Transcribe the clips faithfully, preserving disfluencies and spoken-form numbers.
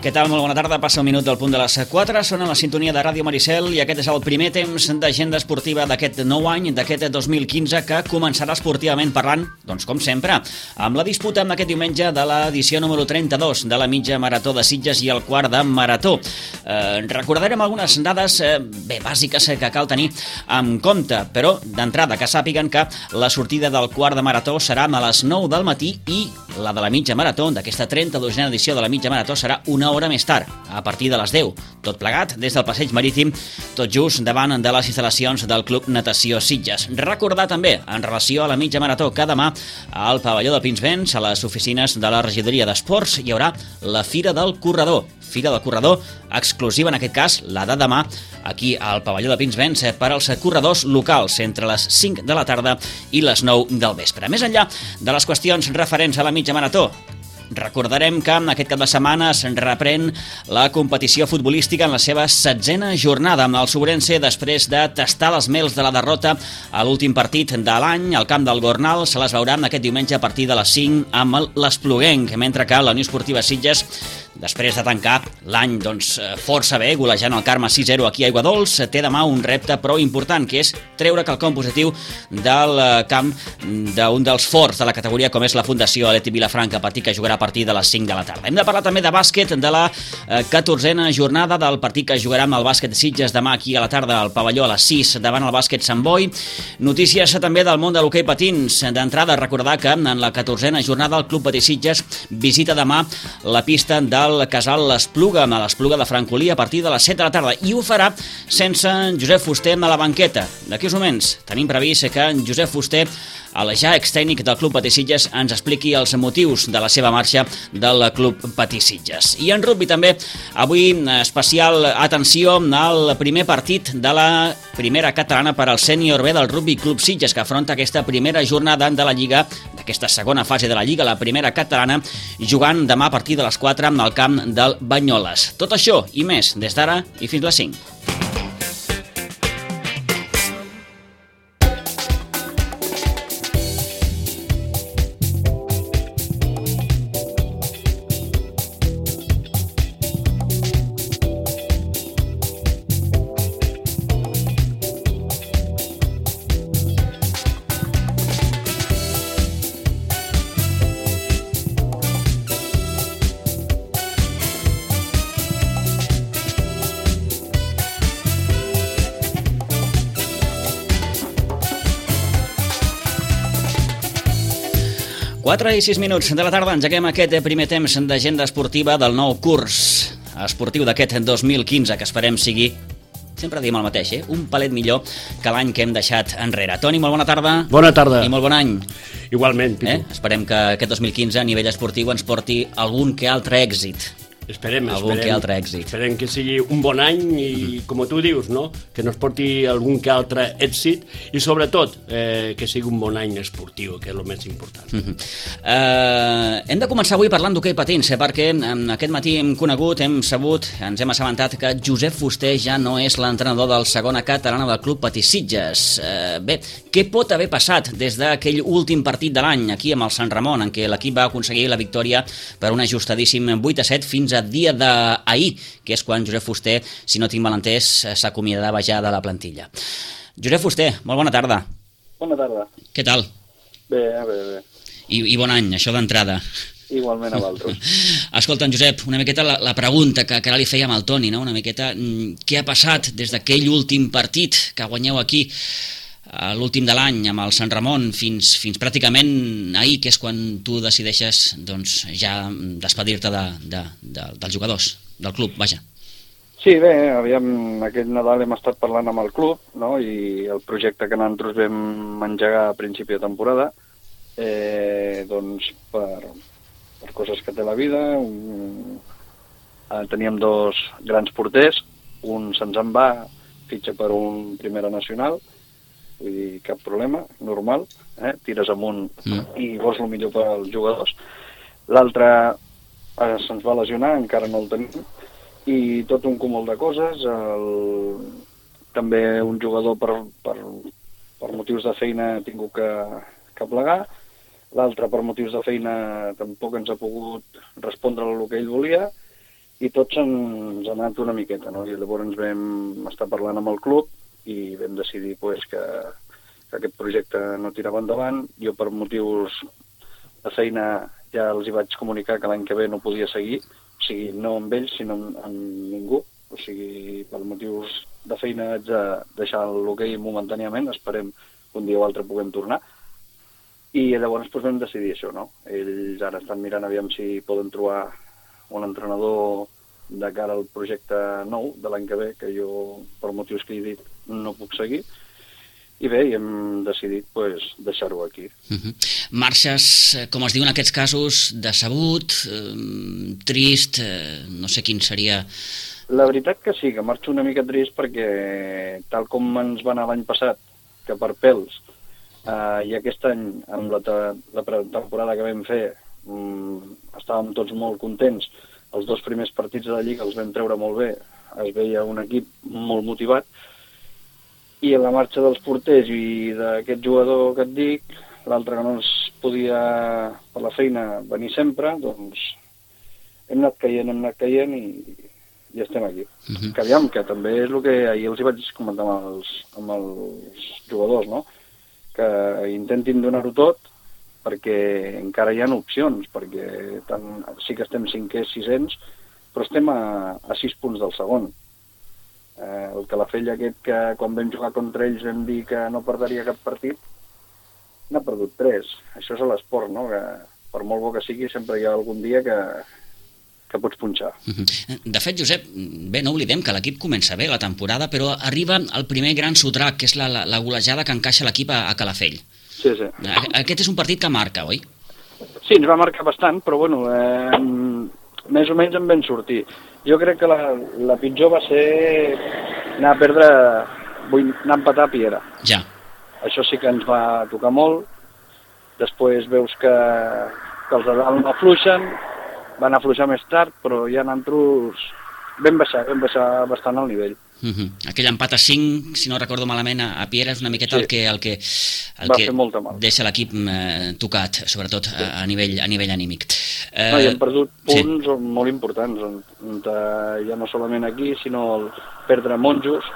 Què tal? Molt bona tarda. Passa un minut del punt de les quatre. Són a la sintonia de Ràdio Maricel i aquest és el primer temps d'agenda esportiva d'aquest nou any, d'aquest dos mil quinze, que començarà esportivament parlant, doncs com sempre, amb la disputa aquest diumenge de l'edició número trenta-dos de la mitja marató de Sitges i el quart de marató. Eh, recordarem algunes dades eh, bé bàsiques que cal tenir en compte, però d'entrada que sàpiguen que la sortida del quart de marató serà a les nou del matí i la de la mitja marató, d'aquesta trenta-dosena edició de la mitja marató, serà una hora més tard, a partir de les deu. Tot plegat des del Passeig Marítim, tot just davant de les instal·lacions del Club Natació Sitges. Recordar també, en relació a la mitja marató, que demà al pavelló de Pinsbens, a les oficines de la regidoria d'Esports, hi haurà la Fira del Corredor. Fira del Corredor, exclusiva en aquest cas, la de demà, aquí al pavelló de Pinsbens, per als corredors locals, entre les cinc de la tarda i les nou del vespre. Més enllà de les qüestions referents a la mitja marató, recordarem que aquest cap de setmana se'n reprèn la competició futbolística en la seva setzena jornada, amb el Sobrense, després de tastar les mels de la derrota a l'últim partit de l'any al camp del Gornal. Se les veurà aquest diumenge a partir de les cinc amb l'Espluguenc, mentre que la Unió Esportiva Sitges, després de tancar l'any doncs, força bé, golejant el Carme sis zero aquí a Aiguadols, té demà un repte prou important, que és treure quelcom positiu del camp d'un dels forts de la categoria, com és la Fundació Aleti Vilafranca, partit que jugarà a partir de les cinc de la tarda. Hem de parlar també de bàsquet, de la catorzena jornada del partit que jugarà amb el bàsquet Sitges demà aquí a la tarda al pavelló a les sis davant el bàsquet Sant Boi. Notícies també del món de l'hoquei patins. D'entrada, recordar que en la catorzena jornada el Club Patí Sitges visita demà la pista de el casal l'Espluga, a l'Espluga de Francolí, a partir de les set de la tarda, i ho farà sense Josep Fuster a la banqueta. D'aquí uns moments tenim previst que en Josep Fuster, el ja extècnic del Club Patí Sitges, ens expliqui els motius de la seva marxa del Club Patí Sitges. I en rugby també, avui especial atenció al primer partit de la primera catalana per al sènior B del Rugby Club Sitges, que afronta aquesta primera jornada de la Lliga, d'aquesta segona fase de la Lliga, la primera catalana, jugant demà a partir de les quatre al camp del Banyoles. Tot això i més des d'ara i fins les cinc. quatre i sis minuts de la tarda, engeguem aquest primer temps d'agenda esportiva del nou curs esportiu d'aquest dos mil quinze, que esperem sigui, sempre diem el mateix, eh? un palet millor que l'any que hem deixat enrere. Toni, molt bona tarda. Bona tarda. I molt bon any. Igualment, Pitu. Eh? Esperem que aquest dos mil quinze a nivell esportiu ens porti algun que altre èxit. Esperem, algun esperem, que altre èxit. Esperem que sigui un bon any i, mm-hmm. com tu dius, no? que nos porti algun que altre èxit i sobretot eh, que sigui un bon any esportiu, que és el més important. Mm-hmm. uh, hem de començar avui parlant d'hoquei patins, eh, perquè aquest matí hem conegut, hem sabut, ens hem assabentat que Josep Fuster ja no és l'entrenador del segona catalana del Club Patí Sitges. Uh, bé, què pot haver passat des d'aquell últim partit de l'any aquí amb el Sant Ramon, en què l'equip va aconseguir la victòria per un ajustadíssim vuit a set fins a dia d'ahir, que és quan Josep Fuster, si no tinc mal entès, s'acomiadava ja de la plantilla. Josep Fuster, molt bona tarda. Bona tarda. Què tal? Bé, bé, bé. I, i bon any, això d'entrada. Igualment a l'altre. Escolta, Josep, una miqueta la, la pregunta que, que ara li fèiem al Toni, no? Una miqueta, què ha passat des d'aquell últim partit que guanyeu aquí a l'últim de l'any amb el Sant Ramon fins, fins pràcticament ahir, que és quan tu decideixes doncs, ja despedir-te de, de, de, dels jugadors, del club, vaja. Sí, bé, aviam, aquest Nadal hem estat parlant amb el club, no? I el projecte que nosaltres vam engegar a principi de temporada, eh, doncs per, per coses que té la vida, un, eh, teníem dos grans porters, un se'ns en va, fitxa per un primera nacional, vull dir, cap problema, normal, eh? tires amunt mm. i vols el millor per als jugadors. L'altre eh, se'ns va lesionar, encara no el tenim, i tot un cúmul de coses, el... també un jugador per, per, per motius de feina ha tingut que, que plegar, l'altre per motius de feina tampoc ens ha pogut respondre el que ell volia, i tots ens ha anat una miqueta, no? I llavors ens vam estar parlant amb el club i vam decidir pues, que, que aquest projecte no tirava endavant. Jo per motius de feina ja els hi vaig comunicar que l'any que ve no podia seguir, o sigui, no amb ells, sinó amb, amb ningú. O sigui, per motius de feina haig de deixar l'hoquei momentàniament, esperem que un dia o altre puguem tornar. I llavors pues, vam decidir això, no? Ells ara estan mirant aviam si poden trobar un entrenador de cara al projecte nou de l'any que ve, que jo, per motius que he dit, no puc seguir. I bé, hem decidit pues, deixar-ho aquí. Uh-huh. Marxes, com es diu en aquests casos, decebut, eh, trist, eh, no sé quin seria... La veritat que sí, que marxo una mica trist perquè, tal com ens va anar l'any passat, que per pèls, eh, i aquest any, amb la, te la temporada que vam fer, estàvem tots molt contents, els dos primers partits de la Lliga els vam treure molt bé, es veia un equip molt motivat, i en la marxa dels porters i d'aquest jugador que et dic, l'altre que no es podia per la feina venir sempre, doncs hem anat caient, hem anat caient i, i estem aquí. Uh-huh. Que aviam, que també és el que ahir els hi vaig comentar amb els, amb els jugadors, no? Que intentin donar-ho tot, perquè encara hi ha opcions, perquè tant, sí que estem cinquers, sisens, però estem a, a sis punts del segon. Eh, el Calafell aquest que quan vam jugar contra ells vam dir que no perdria cap partit, n'ha perdut tres. Això és a l'esport, no? Que per molt bo que sigui, sempre hi ha algun dia que, que pots punxar. De fet, Josep, bé, no oblidem que l'equip comença bé la temporada, però arriba el primer gran sotrac, que és la, la, la golejada que encaixa l'equip a, a Calafell. Sí, sí. Aquest és un partit que marca, oi? Sí, ens va marcar bastant, però bueno, eh, més o menys en vam sortir. Jo crec que la, la pitjor va ser anar a perdre, vull anar a empatar a Piera. Ja. Això sí que ens va tocar molt. Després veus que, que els de dalt no afluixen, van afluixar més tard, però ja nosaltres vam baixar, vam baixar bastant el nivell. Uh-huh. Aquell empat a cinc, si no recordo malament, a Piera és una miqueta sí. el que, el que, el va que fer molta mal. Deixa l'equip eh, tocat, sobretot sí. a, a, nivell, a nivell anímic. Eh, no, i hem perdut punts sí. molt importants, on, on, ja no solament aquí, sinó el perdre Monjos.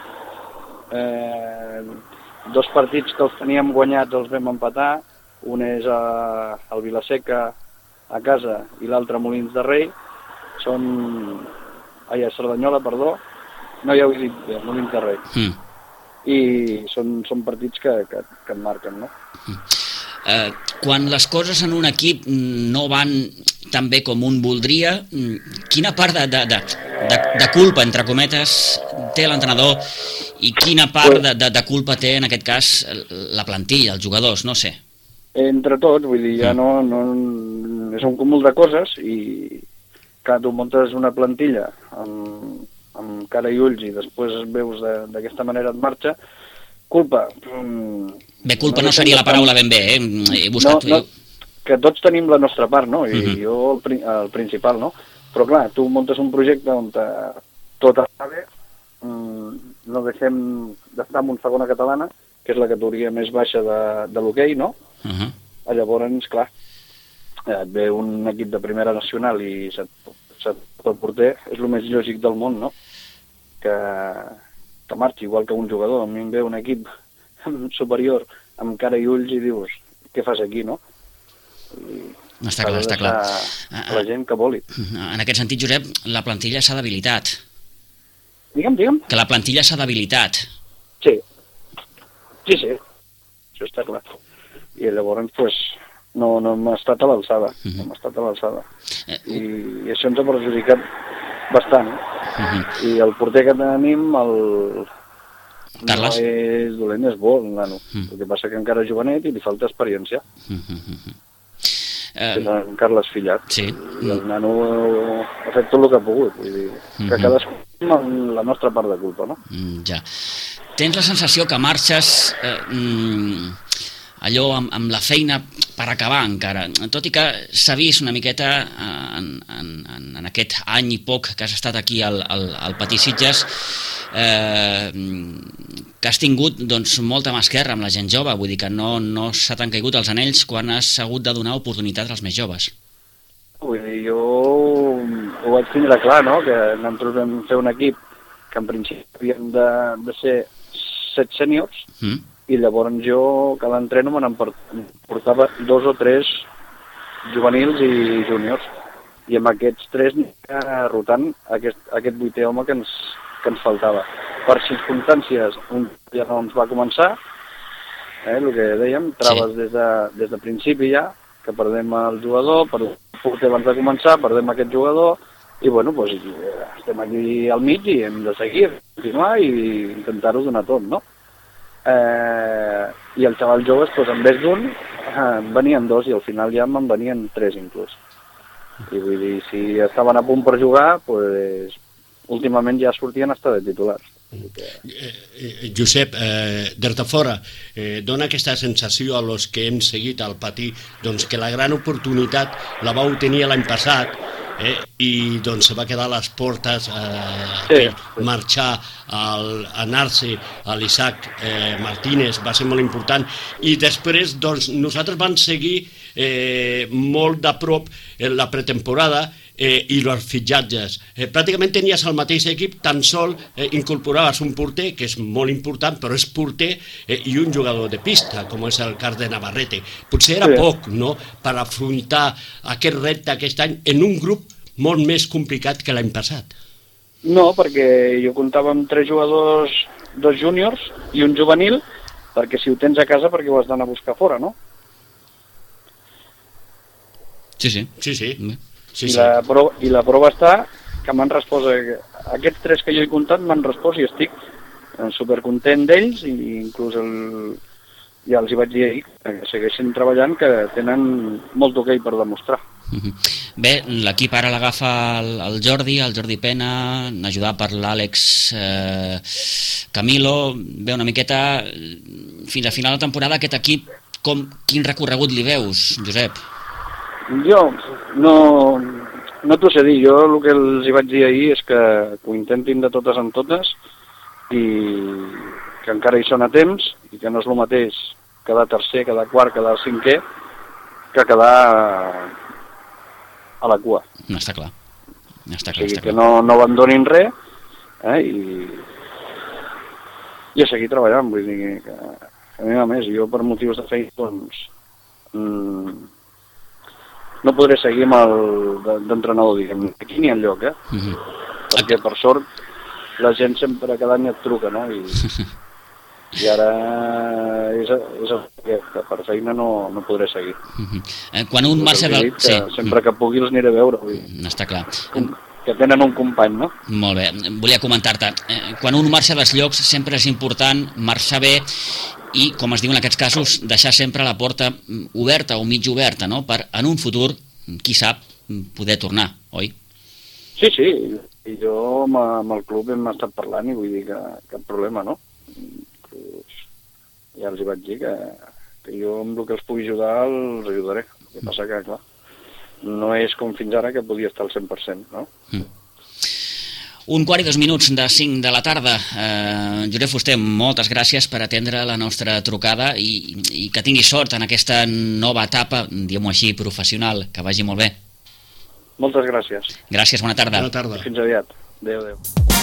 Eh, dos partits que els teníem guanyats els vam empatar, un és a, al Vilaseca a casa i l'altre a Molins de Rei, són... Ai, a Cerdanyola, perdó, no ja ho he dit bé, Molins de Rei. Mm. I són, són partits que, que, que et marquen, no? Mm. Eh, quan les coses en un equip no van tan bé com un voldria, quina part de, de, de, de, de culpa, entre cometes, té l'entrenador i quina part de, de, de culpa té, en aquest cas, la plantilla, els jugadors, no sé? Entre tots, vull dir, ja no, no... És un cúmul de coses i... Clar, tu muntes una plantilla amb, amb cara i ulls i després veus d'aquesta manera et marxa, culpa... Bé, culpa no, no seria la paraula ben bé, eh? He buscat... No, no, que tots tenim la nostra part, no? I uh-huh. jo el, el principal, no? Però clar, tu muntes un projecte on te, tot està bé, no deixem d'estar en una segona catalana, que és la categoria més baixa de, de l'hoquei, no? Uh-huh. Llavors, clar, et ve un equip de primera nacional i se't, se't pot porter, és el més lògic del món, no? Que, que marxi, igual que un jugador. A mi em ve un equip superior amb cara i ulls i dius, què fas aquí, no? I no està clar, està clar. A la gent que voli. En aquest sentit, Josep, la plantilla s'ha debilitat. Digue'm, digue'm. Que la plantilla s'ha debilitat. Sí. Sí, sí. Això està clar. I llavors, pues, no, no hem estat a l'alçada. Uh-huh. No hem estat a l'alçada. Uh-huh. I, I això ens ha perjudicat bastant. Uh-huh. I el porter que tenim, el... Carles? No és dolent, és bo, el nano. Uh-huh. El que passa que encara és jovenet i li falta experiència. Uh-huh. És en Carles Fillat. Sí. I el nano ha fet tot el que ha pogut. Vull dir, que uh-huh. cadascú amb la nostra part de culpa, no? Mm, ja. Tens la sensació que marxes eh, mm, allò amb, amb la feina per acabar encara, tot i que s'ha vist una miqueta en, en, en aquest any i poc que has estat aquí al, al, al Patí Sitges, eh, que has tingut doncs, molta mà esquerra amb la gent jove, vull dir que no, no s'ha tan caigut els anells quan has hagut de donar oportunitats als més joves. Vull dir, jo ho vaig tindre clar, no?, que nosaltres vam fer un equip que en principi havíem de, de ser set sèniors, mm. i llavors jo cada entreno me n'emportava dos o tres juvenils i júniors, i amb aquests tres aniria rotant aquest, aquest vuitè home que ens, que ens faltava. Per circumstàncies, un ja no ens va començar, eh, el que dèiem, traves sí. des, de, des de principi ja, que perdem el jugador, perdem el porter abans de començar, perdem aquest jugador, i bueno, doncs, estem aquí al mig i hem de seguir, continuar i intentar-ho donar tot, no? Eh, I els xavals joves, doncs, en vez d'un, eh, venien dos i al final ja me'n venien tres inclús. I vull dir, si estaven a punt per jugar, doncs, últimament ja sortien a estar de titulars. Eh, eh, Josep, eh, des de fora, eh, dona aquesta sensació a los que hem seguit al patí, doncs que la gran oportunitat la vau tenir l'any passat, eh, i doncs se va quedar a les portes, eh, sí, sí. marxar, al, anar-se a l'Isaac eh, Martínez va ser molt important, i després doncs nosaltres vam seguir eh, molt de prop en la pretemporada, Eh, i els fitxatges. Eh, pràcticament tenies el mateix equip, tan sol eh, incorporaves un porter, que és molt important, però és porter, eh, i un jugador de pista, com és el cas de Navarrete. Potser era sí. poc, no?, per afrontar aquest repte aquest any en un grup molt més complicat que l'any passat. No, perquè jo comptava amb tres jugadors, dos júniors i un juvenil, perquè si ho tens a casa perquè ho has d'anar a buscar fora, no? Sí, sí. Sí, sí. Mm. Sí, I, sí. la prova, I la prova està que m'han respost, aquests tres que jo he comptat m'han respost i estic supercontent d'ells, i inclús el, ja els hi vaig dir ahir que segueixin treballant, que tenen molt d'hoquei per demostrar. Uh-huh. Bé, l'equip ara l'agafa el, el Jordi, el Jordi Pena, ajudat per l'Àlex eh, Camilo. Bé, una miqueta, fins a final de temporada, aquest equip, com, quin recorregut li veus, Josep? Jo no, no t'ho sé dir, jo el que els hi vaig dir ahir és que, que ho intentin de totes en totes i que encara hi són a temps i que no és el mateix quedar tercer, quedar quart, quedar cinquè que quedar a la cua. No, està clar. No, està clar, o sigui, està que clar. no, no abandonin res, eh, i, i a seguir treballant, vull dir que a mi a més, jo per motius de feina doncs mmm, no podré seguir amb el d'entrenador, diguem, aquí ni enlloc, eh? Uh-huh. Perquè, per sort, la gent sempre cada any et truca, no? I, i ara és, és que per feina no, no podré seguir. Uh-huh. eh, quan un marxa del... Sí. Sempre que pugui els aniré a veure. Vull dir. Està clar. Que tenen un company, no? Molt bé. Volia comentar-te, eh, quan un marxa dels llocs sempre és important marxar bé i, com es diu en aquests casos, deixar sempre la porta oberta o mig oberta, no?, per en un futur, qui sap, poder tornar, oi? Sí, sí, i jo amb, amb el club hem estat parlant i vull dir que cap problema, no? Pues, ja els hi vaig dir que, que jo amb el que els pugui ajudar els ajudaré. El que passa que, clar, no és com fins ara que podia estar al cent per cent, no? Mm. Un quart i dos minuts de cinc de la tarda. Eh, Josep Fuster, moltes gràcies per atendre la nostra trucada i, i que tinguis sort en aquesta nova etapa, diguem-ho així, professional. Que vagi molt bé. Moltes gràcies. Gràcies, bona tarda. Bona tarda. Fins aviat. Adéu, adéu.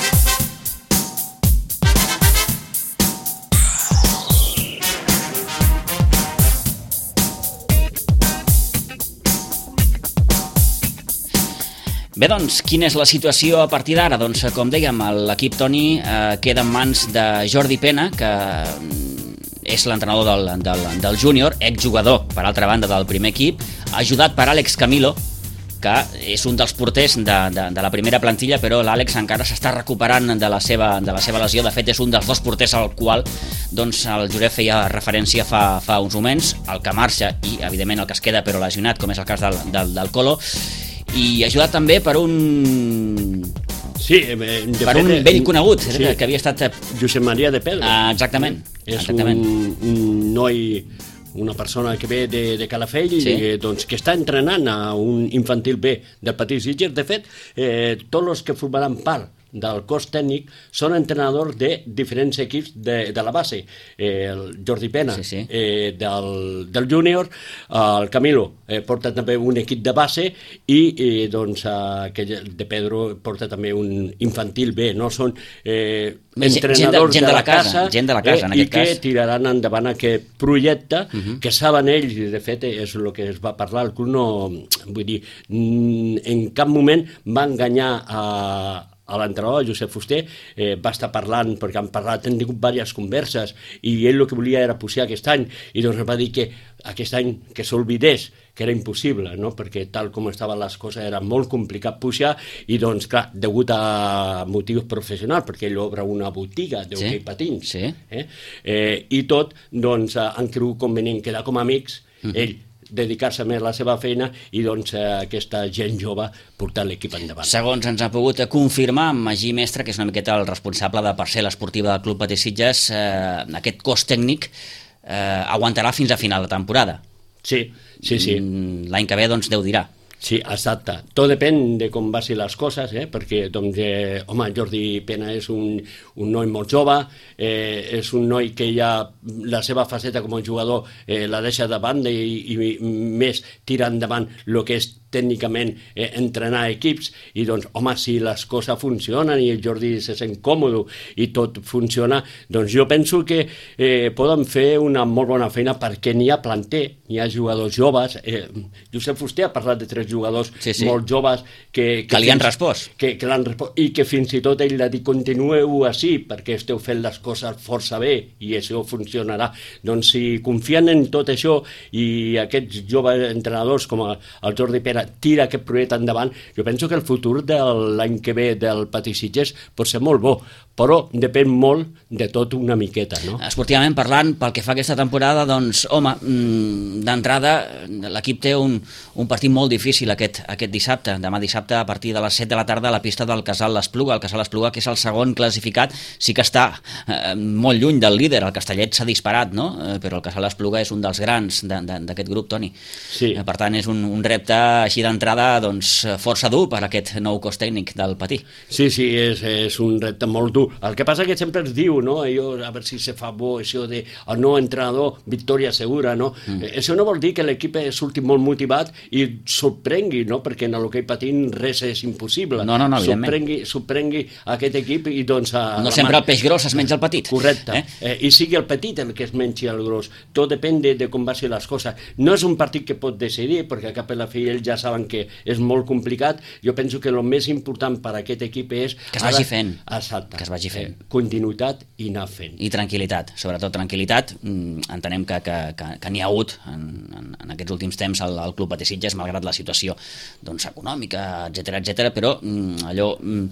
Bé, doncs, quina és la situació a partir d'ara? Doncs, com dèiem, l'equip Toni eh, queda en mans de Jordi Pena, que és l'entrenador del, del, del júnior, exjugador, per altra banda, del primer equip, ajudat per Àlex Camilo, que és un dels porters de, de, de la primera plantilla, però l'Àlex encara s'està recuperant de la, seva, de la seva lesió. De fet, és un dels dos porters al qual doncs, el Josep feia referència fa, fa uns moments, el que marxa i, evidentment, el que es queda però lesionat, com és el cas del, del, del Colo, i ajudat també per un... Sí, de per fet, un vell conegut, sí, que havia estat... Josep Maria de Pedro. Ah, exactament. És exactament. Un, un noi, una persona que ve de, de Calafell, sí. i, doncs, que està entrenant a un infantil B del Patí Sitges. De fet, eh, tots els que formaran part del cos tècnic són entrenadors de diferents equips de, de la base. Eh, el Jordi Pena, sí, sí. Eh, del, del júnior, el Camilo eh, porta també un equip de base i eh, doncs, eh, de Pedro porta també un infantil B, no? Són eh, entrenadors gent de, gent de, la casa, casa, gent de la casa, eh, en aquest i que cas. tiraran endavant aquest projecte, uh -huh. que saben ells, i de fet és el que es va parlar, el club no, vull dir, en cap moment va enganyar a a l'entrenador, Josep Fuster, eh, va estar parlant, perquè han parlat, han tingut diverses converses, i ell el que volia era pujar aquest any, i doncs va dir que aquest any que s'olvidés, que era impossible, no? Perquè tal com estaven les coses era molt complicat pujar, i doncs, clar, degut a motius professionals, perquè ell obre una botiga d'hoquei sí? patins, sí. eh? Eh, i tot, doncs, han cregut convenient quedar com a amics, uh -huh. ell dedicar-se més a la seva feina i doncs aquesta gent jove portar l'equip endavant. Segons ens ha pogut confirmar Magí Mestre, que és una miqueta el responsable de parcel·la esportiva del Club Patí Sitges, eh, aquest cos tècnic eh, aguantarà fins a final de temporada. Sí, sí, sí. L'any que ve doncs Déu dirà. Sí, exacte. Tot depèn de com vagin les coses, eh? Perquè, doncs, eh, home, Jordi Pena és un, un noi molt jove, eh, és un noi que ja la seva faceta com a jugador eh, la deixa de banda i, i més tira endavant el que és tècnicament eh, entrenar equips, i doncs, home, si les coses funcionen i el Jordi se sent còmode i tot funciona, doncs jo penso que eh, poden fer una molt bona feina, perquè n'hi ha planter, n'hi ha jugadors joves. eh, Josep Fuster ha parlat de tres jugadors sí, sí. molt joves que, que, que li han respost. Que, que l'han respost, i que fins i tot ell ha dit continueu així, perquè esteu fent les coses força bé i això funcionarà. Doncs si confien en tot això i aquests joves entrenadors com el, el Jordi Pera tira aquest projecte endavant, jo penso que el futur de l'any que ve del Patí Sitges pot ser molt bo, però depèn molt de tot una miqueta, no? Esportivament parlant, pel que fa a aquesta temporada, doncs, home, d'entrada l'equip té un, un partit molt difícil aquest, aquest dissabte, demà dissabte a partir de les set de la tarda a la pista del Casal l'Espluga, el Casal l'Espluga que és el segon classificat, sí que està eh, molt lluny del líder, el Castellet s'ha disparat, no? Eh, però el Casal l'Espluga és un dels grans d'aquest grup, Toni. Sí. Eh, per tant, és un, un repte així d'entrada doncs, força dur per aquest nou cos tècnic del Patí. Sí, sí, és, és un repte molt dur. El que passa que sempre es diu, no? Allò, a veure si se fa bo, això de el nou entrenador, victòria segura, no? Mm. Eh, això no vol dir que l'equip surti molt motivat i sorprengui, no? Perquè en l'hoquei patins res és impossible. No, no, no, evidentment. Sorprengui, sorprengui aquest equip i doncs... A, no sempre el peix gros es menja el petit. Correcte. Eh? Eh, I sigui el petit el que es mengi el gros. Tot depèn de, de com vagin les coses. No és un partit que pot decidir, perquè cap a la fi ells ja saben que és molt complicat. Jo penso que el més important per a aquest equip és... Que es vagi fent. Exacte. Que es vagi fent. Eh, continuïtat i anar fent. I tranquil·litat, sobretot tranquil·litat. Entenem que, que, que, que n'hi ha hagut en, en, en aquests últims temps al, al Club Patí Sitges, malgrat la situació doncs, econòmica, etcètera, etcètera, però allò,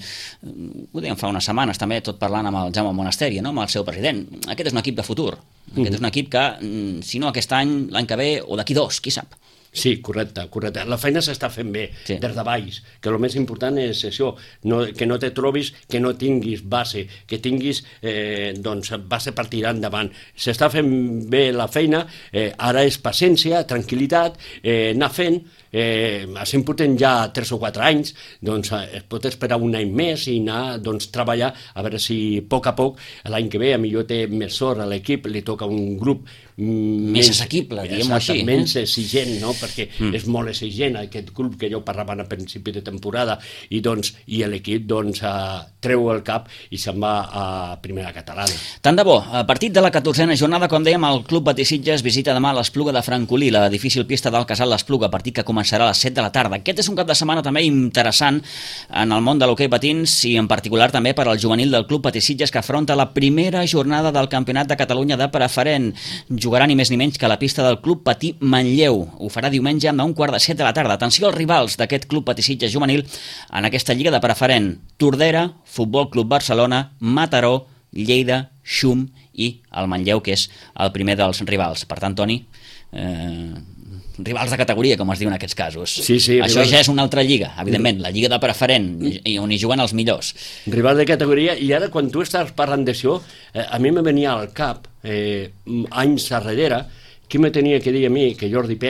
ho dèiem fa unes setmanes també, tot parlant amb el Jaume Monasteri, no? Amb el seu president. Aquest és un equip de futur. Aquest mm-hmm. és un equip que, si no aquest any, l'any que ve, o d'aquí dos, qui sap. Sí, correcte, correcte. La feina s'està fent bé, sí. Des de baix, que el més important és això, no, que no te trobis, que no tinguis base, que tinguis eh, doncs, base per tirar endavant. S'està fent bé la feina, eh, ara és paciència, tranquil·litat, eh, anar fent, eh, així portem ja tres o quatre anys, doncs eh, es pot esperar un any més i anar doncs, treballar, a veure si a poc a poc, l'any que ve, a millor té més sort a l'equip, li toca un grup més assequible, diguem-ho així. Menys exigent, no? Perquè mm. és molt exigent aquest club que ja ho parlaven a principi de temporada i, doncs, i l'equip doncs, uh, treu el cap i se'n va a primera catalana. Tant de bo, a partir de la catorzena jornada, com dèiem, el Club Patí Sitges visita demà l'Espluga de Francolí, la difícil pista del Casal l'Espluga, partit que començarà a les set de la tarda. Aquest és un cap de setmana també interessant en el món de l'hoquei patins i en particular també per al juvenil del Club Patí Sitges, que afronta la primera jornada del Campionat de Catalunya de preferent. Jugarà ni més ni menys que a la pista del Club Patí Manlleu. Ho farà diumenge a un quart de set de la tarda. Atenció als rivals d'aquest Club Patí Sitges juvenil en aquesta lliga de preferent: Tordera, Futbol Club Barcelona, Mataró, Lleida, Xum i el Manlleu, que és el primer dels rivals. Per tant, Toni, eh, rivals de categoria, com es diu en aquests casos. Sí, sí, això rivals... ja és una altra lliga, evidentment, la lliga de preferent, on hi juguen els millors. Rivals de categoria, i ara quan tu estàs parlant d'això, eh, a mi me venia al cap, eh, anys darrere, qui me tenia que dir a mi que Jordi Pena,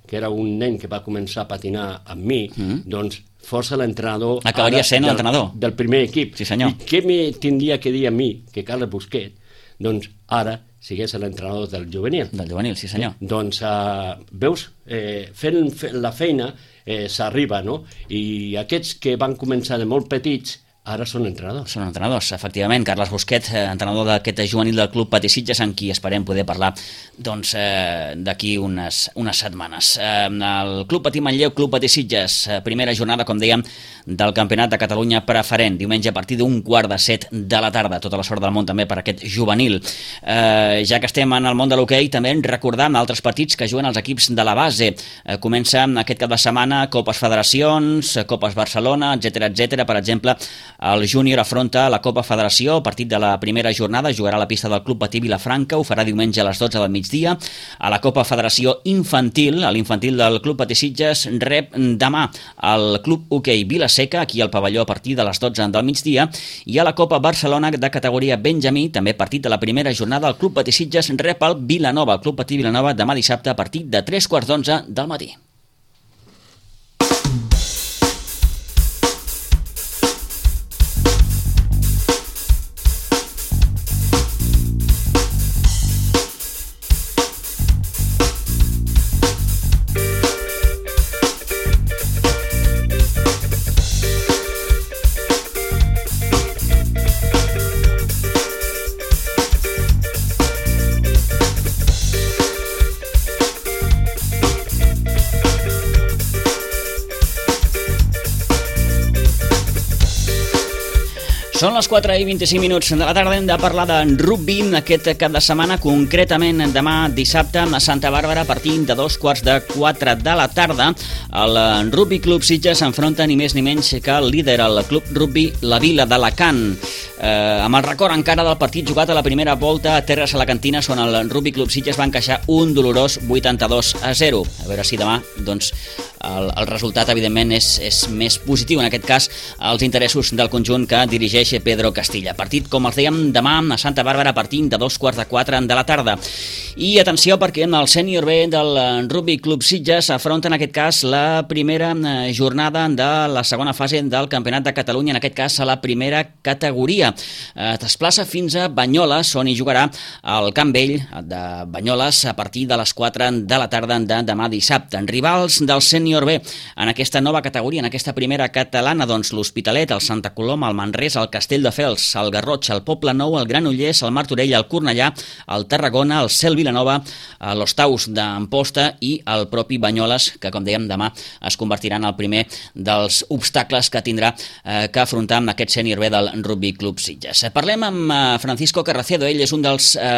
que era un nen que va començar a patinar amb mi, mm. doncs fos l'entrenador... Acabaria sent del, l'entrenador. Del primer equip. Sí, senyor. I què me tindria que dir a mi, que Carles Busquet, doncs ara sigués l'entrenador del juvenil. Del juvenil, sí senyor. Eh, doncs, uh, veus, eh, fent, fent la feina eh, s'arriba, no? I aquests que van començar de molt petits, ara són entrenadors. Són entrenadors, efectivament. Carles Busquet, entrenador d'aquest juvenil del Club Patí Sitges, amb qui esperem poder parlar doncs, eh, d'aquí unes, unes setmanes. Eh, el Club Patí Manlleu, Club Patí Sitges, eh, primera jornada, com dèiem, del Campionat de Catalunya preferent. Diumenge a partir d'un quart de set de la tarda. Tota la sort del món també per aquest juvenil. Eh, ja que estem en el món de l'hoquei, també recordar altres partits que juguen els equips de la base. Eh, comença aquest cap de setmana Copes Federacions, Copes Barcelona, etcètera, etcètera. Per exemple, el júnior afronta la Copa Federació, partit de la primera jornada, jugarà a la pista del Club Patí Vilafranca, ho farà diumenge a les dotze del migdia. A la Copa Federació Infantil, l'infantil del Club Patí Sitges rep demà el Club Hoquei Vila-seca, aquí al pavelló a partir de les dotze del migdia, i a la Copa Barcelona de categoria Benjamí, també partit de la primera jornada, el Club Patí Sitges rep el Vilanova, el Club Patí Vilanova demà dissabte a partir de tres quarts d'onze del matí. Són les quatre i vint-i-cinc minuts de la tarda. Hem de parlar de rugby aquest cap de setmana, concretament demà dissabte a Santa Bàrbara a partir de dos quarts de quatre de la tarda. El Rugby Club Sitges s'enfronta ni més ni menys que el líder, el Club Rugby La Vila d'Alacant. Eh, amb el record encara del partit jugat a la primera volta a terres alacantines, on el Rugby Club Sitges va encaixar un dolorós vuitanta-dos a zero. A veure si demà doncs, el, el resultat evidentment és, és més positiu, en aquest cas els interessos del conjunt que dirigeix Pedro Castilla. Partit, com els dèiem, demà a Santa Bàrbara a partir de dos quarts de quatre de la tarda. I atenció, perquè en el sènior B del Rugby Club Sitges s'afronta en aquest cas la primera jornada de la segona fase del Campionat de Catalunya, en aquest cas a la primera categoria. Es desplaça fins a Banyoles, on hi jugarà el Camp Vell de Banyoles a partir de les quatre de la tarda de demà dissabte. En rivals del sènior B en aquesta nova categoria, en aquesta primera catalana, doncs l'Hospitalet, el Santa Coloma, el Manresa, el Castelldefels, el Garrotxa, el Poble Nou, el Granollers, el Martorell, el Cornellà, el Tarragona, el Cel Vilanova, los Taus d'Amposta i el propi Banyoles, que com dèiem demà es convertirà en el primer dels obstacles que tindrà eh, que afrontar amb aquest sènior B del Rugby Club Sitges. Parlem amb eh, Francisco Carracedo, ell és un dels eh,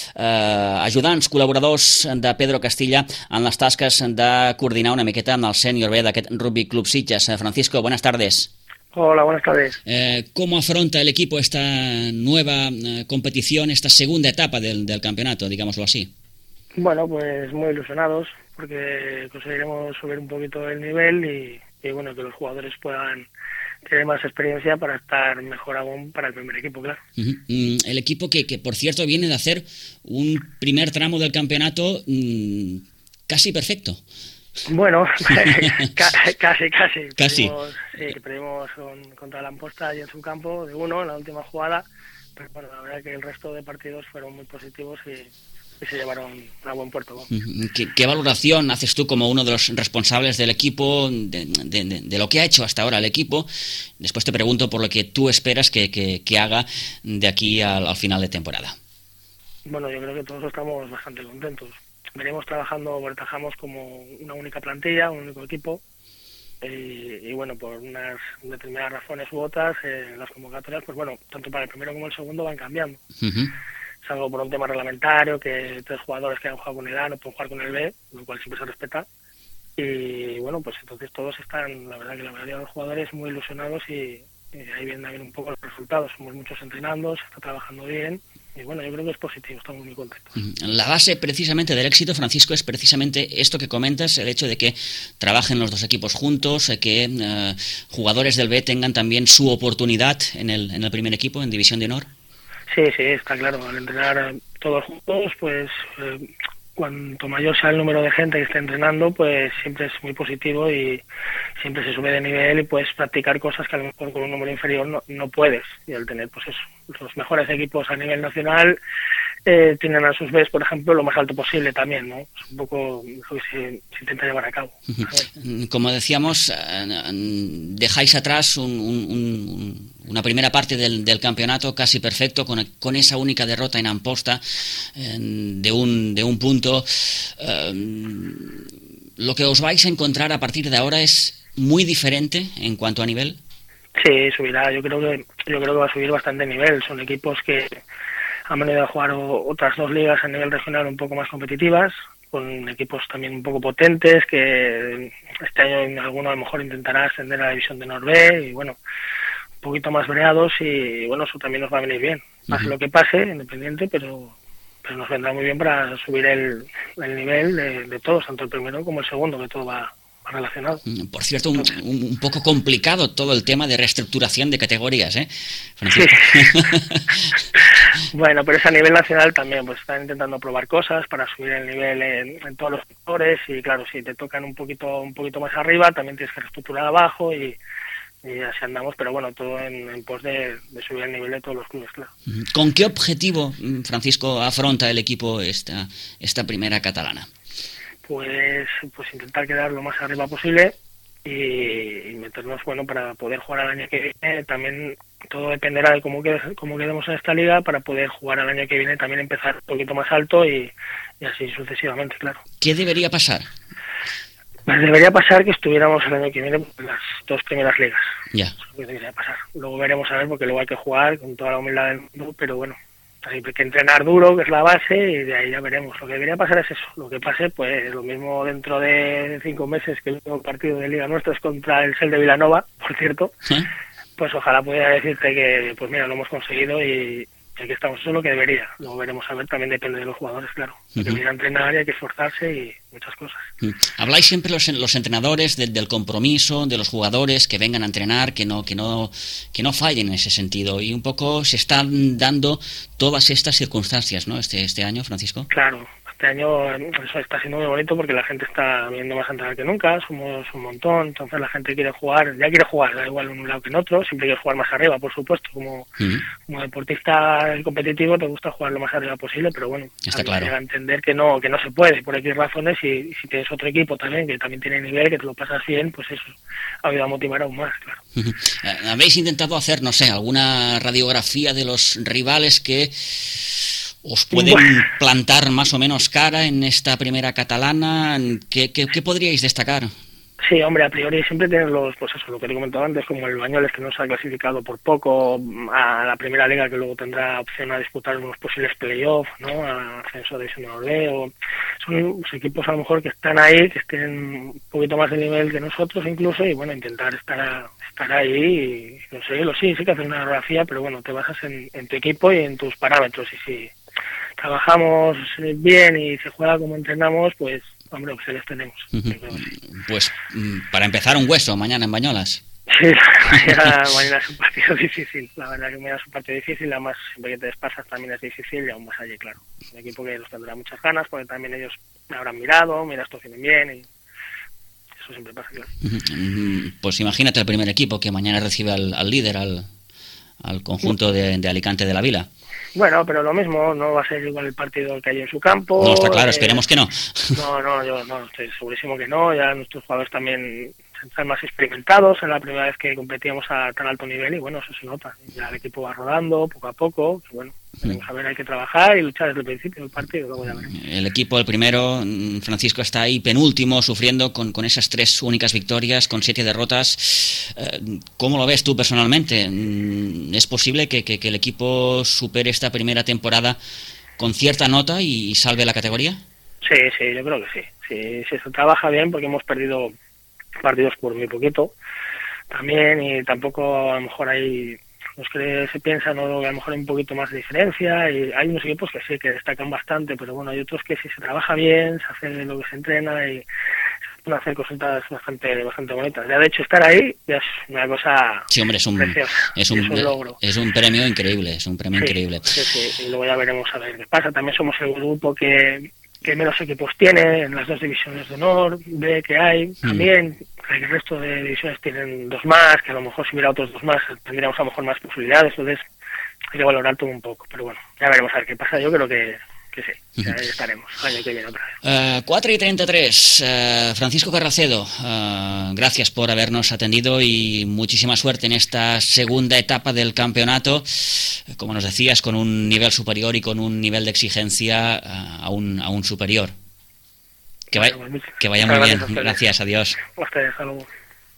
eh, ajudants, col·laboradors de Pedro Castilla en les tasques de coordinar una miqueta amb el sènior B d'aquest Rugby Club Sitges. Francisco, buenas tardes. Hola, buenas tardes. Eh, ¿Cómo afronta el equipo esta nueva eh, competición, esta segunda etapa del, del campeonato, digámoslo así? Bueno, pues muy ilusionados porque conseguiremos subir un poquito el nivel y, y bueno, que los jugadores puedan tener más experiencia para estar mejor aún para el primer equipo, claro. Uh-huh. Mm, el equipo que, que, por cierto, viene de hacer un primer tramo del campeonato mm, casi perfecto. Bueno, casi, casi. Casi. Perdimos, sí, perdimos con, contra la Amposta y en su campo de uno en la última jugada, pero bueno, la verdad que el resto de partidos fueron muy positivos y, y se llevaron a buen puerto. ¿no? ¿Qué, ¿Qué valoración haces tú como uno de los responsables del equipo, de, de, de, de lo que ha hecho hasta ahora el equipo? Después te pregunto por lo que tú esperas que, que, que haga de aquí al, al final de temporada. Bueno, yo creo que todos estamos bastante contentos. Venimos trabajando, trabajamos como una única plantilla, un único equipo, y, y bueno, por unas determinadas razones u otras, eh, las convocatorias, pues bueno, tanto para el primero como el segundo van cambiando. Uh-huh. Salvo por un tema reglamentario, que tres jugadores que han jugado con el A no pueden jugar con el B, lo cual siempre se respeta. Y bueno, pues entonces todos están, la verdad que la mayoría de los jugadores muy ilusionados y, y ahí vienen también un poco los resultados. Somos muchos entrenando, se está trabajando bien. Y bueno, yo creo que es positivo, estamos muy contentos. La base precisamente del éxito, Francisco, es precisamente esto que comentas, el hecho de que trabajen los dos equipos juntos, que eh, jugadores del B tengan también su oportunidad en el, en el primer equipo, en División de Honor. Sí, sí, está claro. Al entrenar todos juntos, pues eh, cuanto mayor sea el número de gente que esté entrenando, pues siempre es muy positivo y siempre se sube de nivel y puedes practicar cosas que a lo mejor con un número inferior no, no puedes. Y al tener pues eso, los mejores equipos a nivel nacional eh, tienen a sus veces, por ejemplo, lo más alto posible también, ¿no? Es un poco lo que se, se intenta llevar a cabo. Como decíamos, dejáis atrás un, un, un, una primera parte del, del campeonato casi perfecto, con, con esa única derrota en Amposta eh, de, un, de un punto. Eh, lo que os vais a encontrar a partir de ahora es muy diferente en cuanto a nivel. Sí, subirá. Yo creo que yo creo que va a subir bastante nivel. Son equipos que han venido a jugar otras dos ligas a nivel regional un poco más competitivas, con equipos también un poco potentes, que este año en alguno a lo mejor intentará ascender a la división de Norbe, y bueno, un poquito más breados, y bueno, eso también nos va a venir bien. Pase uh-huh. lo que pase, independiente, pero, pero nos vendrá muy bien para subir el, el nivel de, de todos, tanto el primero como el segundo, que todo va relacionado. Por cierto, un, un poco complicado todo el tema de reestructuración de categorías, ¿eh, Francisco? Sí. Bueno, pero es a nivel nacional también, pues están intentando probar cosas para subir el nivel en, en todos los sectores, y claro, si te tocan un poquito un poquito más arriba, también tienes que reestructurar abajo, y, y así andamos, pero bueno, todo en, en pos de, de subir el nivel de todos los clubes, claro. ¿Con qué objetivo, Francisco, afronta el equipo esta, esta primera catalana? Pues, pues intentar quedar lo más arriba posible y, y meternos, bueno, para poder jugar al año que viene. También todo dependerá de cómo, quede, cómo quedemos en esta liga, para poder jugar al año que viene, también empezar un poquito más alto y, y así sucesivamente, claro. ¿Qué debería pasar? Pues debería pasar que estuviéramos el año que viene en las dos primeras ligas. Ya. Eso es lo que debería pasar. Luego veremos a ver, porque luego hay que jugar con toda la humildad del mundo, pero bueno, hay que entrenar duro, que es la base, y de ahí ya veremos. Lo que debería pasar es eso. Lo que pase, pues lo mismo dentro de cinco meses, que el último partido de Liga nuestro es contra el Sel de Vilanova, por cierto. ¿Sí? Pues ojalá pudiera decirte que, pues mira, lo hemos conseguido y aquí estamos. Eso es lo que debería. Luego veremos a ver, también depende de los jugadores, claro. Hay que venir a entrenar y hay que esforzarse y muchas cosas. Habláis siempre los, los entrenadores del, del compromiso, de los jugadores que vengan a entrenar, que no, que no, que no fallen en ese sentido, y un poco se están dando todas estas circunstancias, ¿no? Este, este año, Francisco. Claro. Este año eso está siendo muy bonito porque la gente está viniendo más a entrenar que nunca, somos un montón, entonces la gente quiere jugar, ya quiere jugar, da igual en un lado que en otro, siempre quiere jugar más arriba, por supuesto, como, uh-huh. como deportista competitivo te gusta jugar lo más arriba posible, pero bueno, está claro. Llega a entender que no, que no se puede, por X razones, y, y si tienes otro equipo también, que también tiene nivel, que te lo pasas bien, pues eso ayuda a motivar aún más, claro. Uh-huh. ¿Habéis intentado hacer, no sé, alguna radiografía de los rivales que os pueden bueno. plantar más o menos cara en esta primera catalana? ¿Qué, qué, qué podríais destacar? Sí, hombre, a priori siempre tienes los, pues eso, lo que te comentaba antes, como el Bañoles, que no se ha clasificado por poco a la primera liga, que luego tendrá opción a disputar unos posibles playoffs, ¿no? A ascenso a División de Orleo. Son pues, equipos a lo mejor que están ahí, que estén un poquito más de nivel que nosotros incluso, y bueno, intentar estar a, estar ahí y conseguirlo. Sí, sí que hacer una radiografía, pero bueno, te basas en, en tu equipo y en tus parámetros, y si trabajamos bien y se juega como entrenamos, pues hombre, pues les tenemos. Uh-huh. Pues para empezar, un hueso mañana en Bañolas. Sí, mañana, mañana es un partido difícil. La verdad que mañana es un partido difícil, además siempre que te desplazas también es difícil, y aún más allí, claro. Un equipo que los tendrá muchas ganas, porque también ellos me habrán mirado, mira, esto vienen bien, y eso siempre pasa, claro. Uh-huh. Pues imagínate el primer equipo que mañana recibe al, al líder, al, al conjunto de, de Alicante de la Vila. Bueno, pero lo mismo, no va a ser igual el partido que hay en su campo. No, está claro, eh, esperemos que no. No, no, yo no, estoy segurísimo que no. Ya nuestros jugadores también están más experimentados. Es la primera vez que competíamos a tan alto nivel y bueno, eso se nota. Ya el equipo va rodando poco a poco. Y bueno, tenemos a ver, hay que trabajar y luchar desde el principio del partido. Luego ya veremos. El equipo, el primero, Francisco, está ahí penúltimo, sufriendo con, con esas tres únicas victorias, con siete derrotas. ¿Cómo lo ves tú personalmente? ¿Es posible que, que, que el equipo supere esta primera temporada con cierta nota y salve la categoría? Sí, sí, yo creo que sí. Sí, sí, se trabaja bien, porque hemos perdido partidos por muy poquito también, y tampoco a lo mejor hay los que se piensan, ¿no? Que a lo mejor hay un poquito más de diferencia, y hay unos equipos que sí, que destacan bastante, pero bueno, hay otros que si se trabaja bien, se hace lo que se entrena y se pueden hacer cositas bastante bastante bonitas. Ya de hecho estar ahí ya es una cosa sí, hombre, es un, preciosa, es un, es un logro. Es un premio increíble, es un premio sí, increíble. Sí, sí, y luego ya veremos a ver qué pasa. También somos el grupo que que menos equipos tiene en las dos divisiones de honor, B que hay, también mm. el resto de divisiones tienen dos más, que a lo mejor si hubiera otros dos más tendríamos a lo mejor más posibilidades, entonces hay que valorar todo un poco, pero bueno, ya veremos a ver qué pasa, yo creo que, que sí, ya estaremos el año que viene otra vez. Uh, cuatro y treinta y tres, uh, Francisco Carracedo, uh, gracias por habernos atendido y muchísima suerte en esta segunda etapa del campeonato, como nos decías, con un nivel superior y con un nivel de exigencia uh, aún, aún superior. Que, va, bueno, que vaya muy bien, gracias, adiós. A ustedes, hasta luego.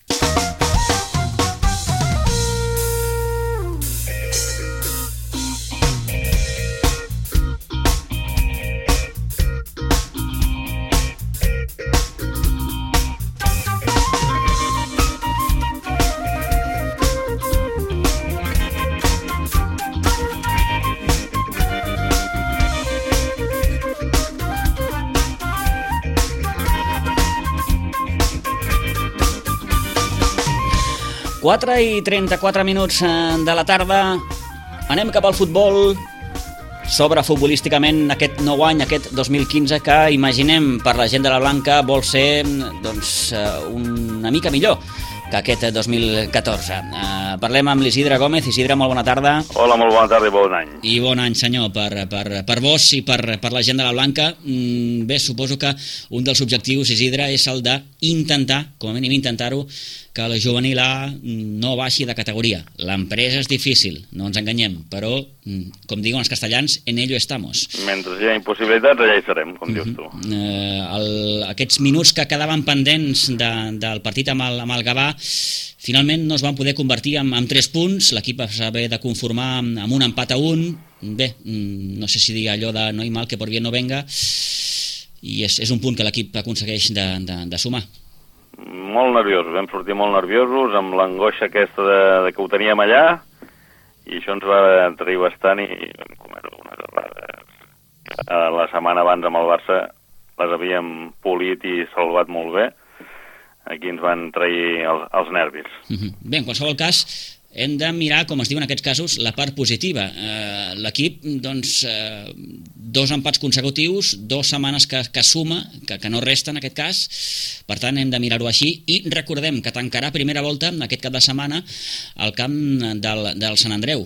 quatre i trenta-quatre minuts de la tarda, anem cap al futbol. S'obre futbolísticament aquest nou any, aquest dos mil quinze, que imaginem per la gent de la Blanca vol ser doncs, una mica millor que aquest dos mil catorze. Uh, parlem amb l'Isidre Gómez. Isidre, molt bona tarda. Hola, molt bona tarda i bon any. I bon any, senyor, per, per, per vos i per, per la gent de la Blanca. Mm, bé, suposo que un dels objectius, Isidre, és el d'intentar, com a mínim intentar-ho, que la juvenil A no baixi de categoria. L'empresa és difícil, no ens enganyem, però, com diuen els castellans, en ello estamos. Mentre hi ha impossibilitats, allà hi serem, com uh-huh. dius tu. Uh, el, aquests minuts que quedaven pendents de, del partit amb el, amb el Gavà, finalment no es van poder convertir en, en tres punts. L'equip va haver de conformar amb, amb un empat a un. Bé, no sé si dir allò de no hi mal que por bien no venga, i és, és un punt que l'equip aconsegueix de, de, de sumar. Molt nerviosos, vam sortir molt nerviosos, amb l'angoixa aquesta de, de que ho teníem allà, i això ens va trair bastant i vam cometre unes errades. La setmana abans amb el Barça les havíem polit i salvat molt bé. Aquí ens van trair els, els nervis. Mm-hmm. Bé, en qualsevol cas, hem de mirar, com es diu en aquests casos, la part positiva. Eh, l'equip, doncs, eh, dos empats consecutius, dues setmanes que, que suma, que, que no resta en aquest cas, per tant hem de mirar-ho així, i recordem que tancarà primera volta aquest cap de setmana al camp del, del Sant Andreu.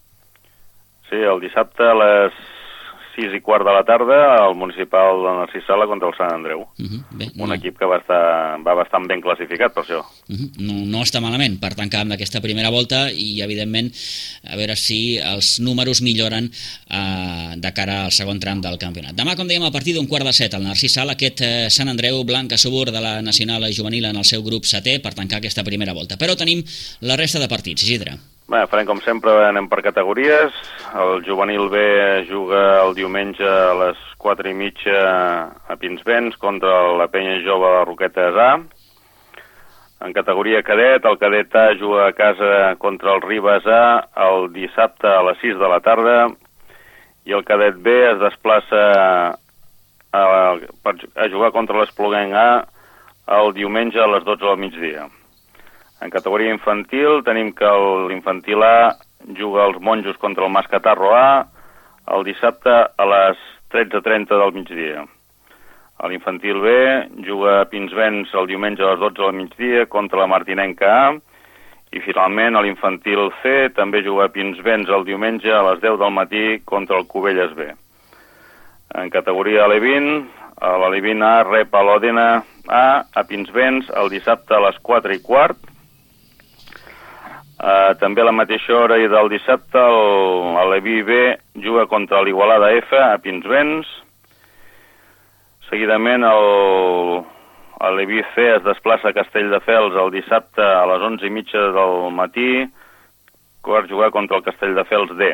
Sí, el dissabte a les sis i quart de la tarda al municipal de Narcís Sala contra el Sant Andreu. Uh-huh. Bé, un no. equip que va estar va bastant ben classificat per això. Uh-huh. No, no està malament per tancar amb aquesta primera volta i, evidentment, a veure si els números milloren uh, de cara al segon tram del campionat. Demà, com dèiem, a partir d'un quart de set al Narcís Sala, aquest uh, Sant Andreu blanc a subur de la Nacional Juvenil en el seu grup setè per tancar aquesta primera volta. Però tenim la resta de partits, Isidre. Bé, farem com sempre, anem per categories. El juvenil B juga el diumenge a les quatre i mitja a Pinsbens contra la Penya Jove de Roquetes A. En categoria cadet, el cadet A juga a casa contra el Ribes A el dissabte a les sis de la tarda i el cadet B es desplaça a, a jugar contra l'Espluguenc A el diumenge a les dotze del migdia. En categoria infantil tenim que l'infantil A juga als Monjos contra el Mascatarro A el dissabte a les tretze trenta del migdia. L'infantil B juga a Pinsbens el diumenge a les dotze del migdia contra la Martinenca A i finalment l'infantil C també juga a Pinsbens el diumenge a les deu del matí contra el Cubelles B. En categoria A vint, l'A vint A rep a l'Òdena A a Pinsbens el dissabte a les quatre i quart. Uh, també a la mateixa hora i del dissabte l'Aleví B juga contra l'Igualada F a Pinsbens. Seguidament l'Aleví C es desplaça a Castelldefels el dissabte a les onze i mitja del matí per jugar contra el Castelldefels D.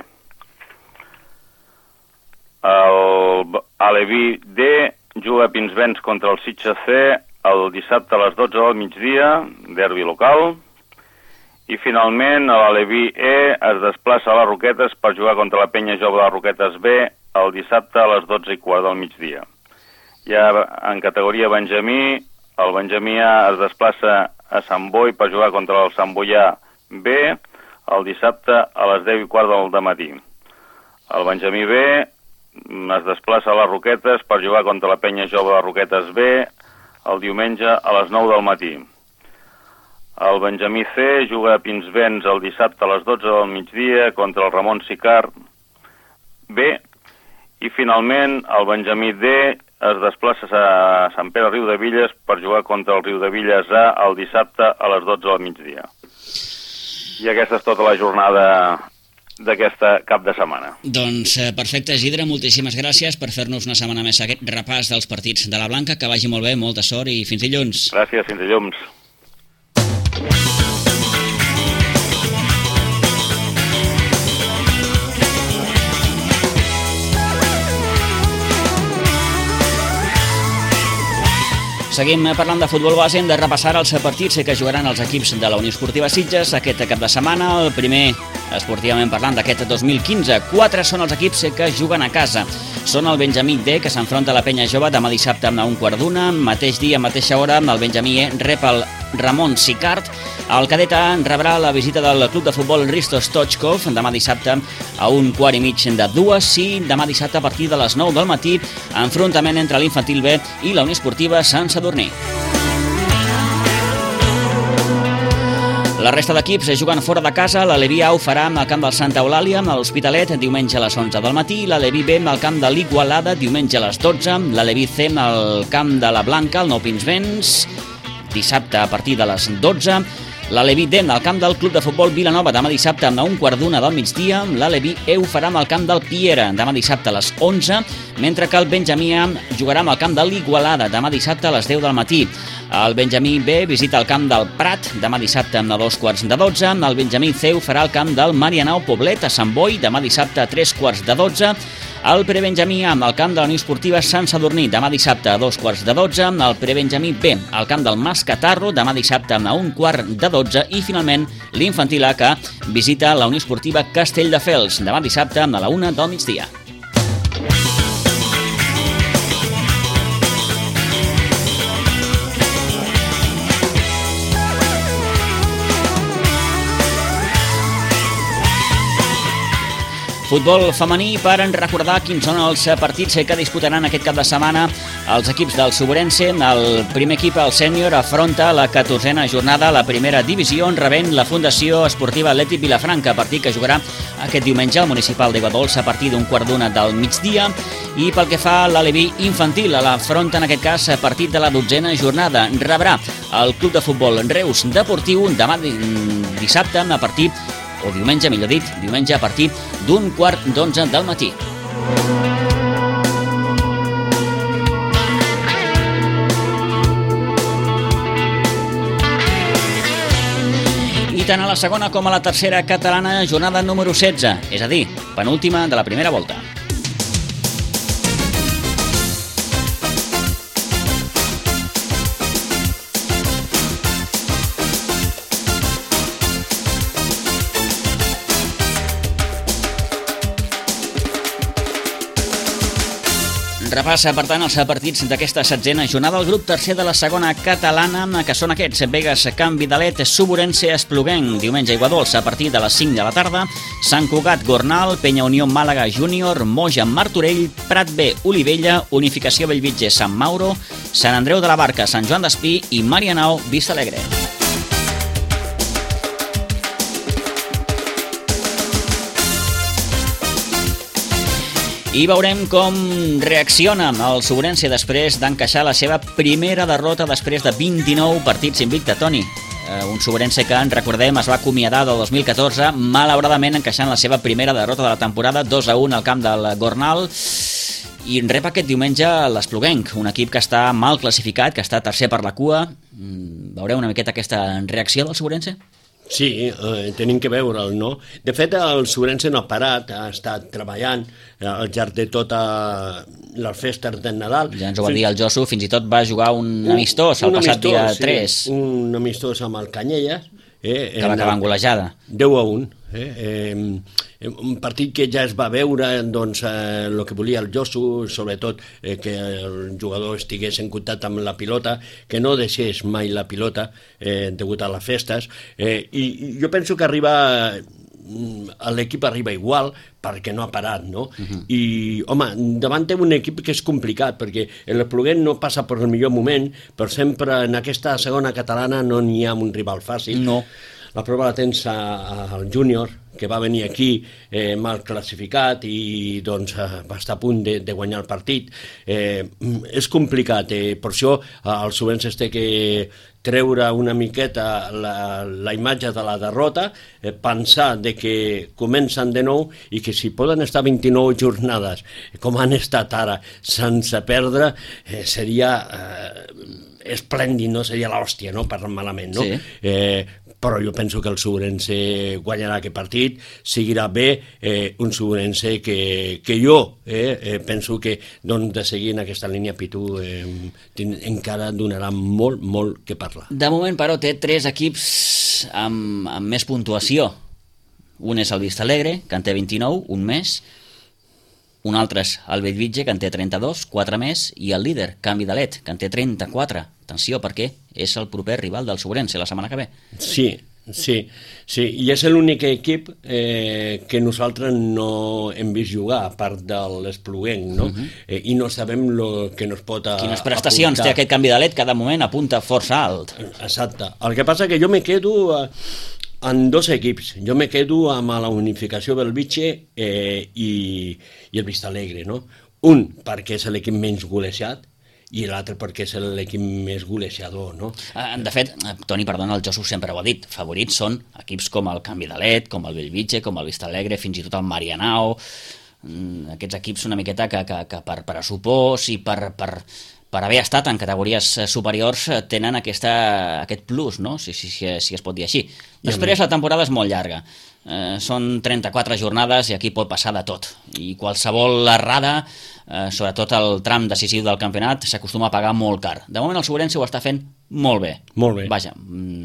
L'Aleví D juga a Pinsbens contra el Sitges C el dissabte a les dotze del migdia, derbi local. I finalment l'Aleví E es desplaça a les Roquetes per jugar contra la Penya Jove de Roquetes B el dissabte a les dotze i quart del migdia. Ja en categoria Benjamí, el Benjamí A es desplaça a Sant Boi per jugar contra el Sant Boià B el dissabte a les deu i quart del matí. El Benjamí B es desplaça a les Roquetes per jugar contra la Penya Jove de Roquetes B el diumenge a les nou del matí. El Benjamí C juga a Pinsbens el dissabte a les dotze del migdia contra el Ramon Sicart B. I finalment el Benjamí D es desplaça a Sant Pere Riudevilles per jugar contra el Riudevilles A el dissabte a les dotze del migdia. I aquesta és tota la jornada d'aquesta cap de setmana. Doncs perfecte, Isidre, moltíssimes gràcies per fer-nos una setmana més aquest repàs dels partits de la Blanca, que vagi molt bé, molta sort i fins dilluns. Gràcies, fins dilluns. Seguim parlant de futbol base, hem de repassar els partits que jugaran els equips de la Unió Esportiva Sitges aquest cap de setmana. El primer, esportivament parlant, d'aquest dos mil quinze. Quatre són els equips que juguen a casa. Són el Benjamí D, que s'enfronta a la Penya Jove demà dissabte a un quart d'una. Mateix dia, mateixa hora, el Benjamí E rep el Ramon Sicart. El cadet A rebrà la visita del club de futbol Risto Stoichkov demà dissabte a un quart i mig de dues i demà dissabte a partir de les nou del matí, enfrontament entre l'Infantil B i la Unió Esportiva Sant Sadurní. La resta d'equips juguen fora de casa. L'Aleví A ho farà al camp del Santa Eulàlia, a l'Hospitalet, diumenge a les onze del matí. L'Aleví B al camp de l'Igualada, diumenge a les dotze. L'Aleví C al camp de la Blanca, al Nou Pinsbens, dissabte a partir de les dotze. L'Aleví D al camp del Club de Futbol Vilanova demà dissabte a un quart d'una del migdia. L'Aleví E ho farà al camp del Piera demà dissabte a les onze, mentre que el Benjamí A jugarà al camp de l'Igualada demà dissabte a les deu del matí. El Benjamí B visita el camp del Prat demà dissabte a dos quarts de dotze. El Benjamí C ho farà al camp del Marianao Poblet a Sant Boi demà dissabte a tres quarts de dotze. El prebenjamí A al camp de la Unió Esportiva Sant Sadurní demà dissabte a dos quarts de dotze. El prebenjamí B al camp del Mas Catarro demà dissabte a un quart de dotze. I finalment l'infantil A, que visita la Unió Esportiva Castelldefels demà dissabte a la una del migdia. Futbol femení, per recordar quins són els partits que disputaran aquest cap de setmana els equips del Suburense. El primer equip, el sènior, afronta la catorzena jornada a la primera divisió, rebent la Fundació Esportiva Atlètic Vilafranca, partit que jugarà aquest diumenge al Municipal d'Aiguadols a partir d'un quart d'una del migdia. I pel que fa a l'Aleví infantil, a l'afronta en aquest cas partit de la dotzena jornada. Rebrà el Club de Futbol Reus Deportiu demà dissabte a partir o diumenge, millor dit, diumenge a partir d'un quart d'onze del matí. I tant a la segona com a la tercera catalana, jornada número setze, és a dir, penúltima de la primera volta. Repassa, per tant, els partits d'aquesta setzena jornada. El grup tercer de la segona catalana, que són aquests: Begues, Can Vidalet, Suburense, Espluguenc, diumenge a Aiguadols a partir de les cinc de la tarda, Sant Cugat, Gornal, Penya Unió, Màlaga Júnior, Moja, Martorell, Prat B, Olivella, Unificació Bellvitge, Sant Mauro, Sant Andreu de la Barca, Sant Joan d'Espí i Marianao, Vista Alegre. I veurem com reacciona el Suburense després d'encaixar la seva primera derrota després de vint-i-nou partits invicta, Toni. Un Suburense que, en recordem, es va acomiadar del dos mil catorze, malauradament encaixant la seva primera derrota de la temporada, dos a un al camp del Gornal, i rep aquest diumenge l'Espluguenc, un equip que està mal classificat, que està tercer per la cua. Veureu una miqueta aquesta reacció del Suburense? Sí, eh, tenim que veure'l, no? De fet, el Suburense no ha parat, ha estat treballant al llarg de totes les festes del Nadal. Ja ens ho va dir el Josu, fins i tot va jugar un amistós el passat dia tres. Sí, un amistós amb el Canyelles. Eh, que va acabar en golejada. deu a un. Eh? Eh, un partit que ja es va veure, doncs, eh, el que volia el Josu, sobretot eh, que el jugador estigués en contacte amb la pilota, que no deixés mai la pilota eh, degut a les festes, eh, i, i jo penso que arriba l'equip arriba igual perquè no ha parat, no? Uh-huh. I, home, davant té un equip que és complicat, perquè l'Espluguent no passa per el millor moment, però sempre en aquesta segona catalana no n'hi ha un rival fàcil. No. La prova la tens al júnior, que va venir aquí eh, mal classificat i doncs, va estar a punt de, de guanyar el partit. Eh, és complicat, eh, per això el Sobrense té que treure una miqueta la, la imatge de la derrota, eh, pensar de que comencen de nou i que si poden estar vint-i-nou jornades com han estat ara sense perdre, eh, seria eh, esplèndid, no? Seria l'hòstia, no? Parlant malament, no? Sí. Eh, però jo penso que el Sobrense guanyarà aquest partit, seguirà bé, eh, un Sobrense que, que jo eh, eh, penso que doncs, de seguir en aquesta línia Pitu eh, encara donarà molt, molt que parlar. De moment, però, té tres equips amb, amb més puntuació. Un és el Vistalegre, que en té vint-i-nou, un més. Un altre és el Bellvitge, que en té trenta-dos, quatre més, i el líder, Can Vidalet, que en té trenta-quatre. Atenció, perquè és el proper rival del Sobrense la setmana que ve. Sí, sí, sí. I és l'únic equip eh, que nosaltres no hem vist jugar, a part de l'Espluguenc, no? Uh-huh. eh, I no sabem lo que nos pot a, Quines prestacions apuntar. Té aquest Can Vidalet, que de moment apunta força alt. Exacte. El que passa que jo me quedo eh, en dos equips. Jo me quedo amb la unificació del Bellvitge eh, i, i el Vistalegre, no? Un, perquè és l'equip menys golejat, i l'altre perquè és l'equip més golejador, no? De fet, Toni, perdona, el Josu sempre ho ha dit, favorits són equips com el Can Vidalet, com el Bellvitge, com el Vistalegre, fins i tot el Marianao, aquests equips una miqueta que, que, que per pressupost i per, per, per haver estat en categories superiors tenen aquesta, aquest plus, no? Si, si, si, si es pot dir així. Després la temporada és molt llarga. Eh, són trenta-quatre jornades i aquí pot passar de tot. I qualsevol errada, eh, sobretot el tram decisiu del campionat, s'acostuma a pagar molt car. De moment el Sobrense ho està fent molt bé. Molt bé. Vaja,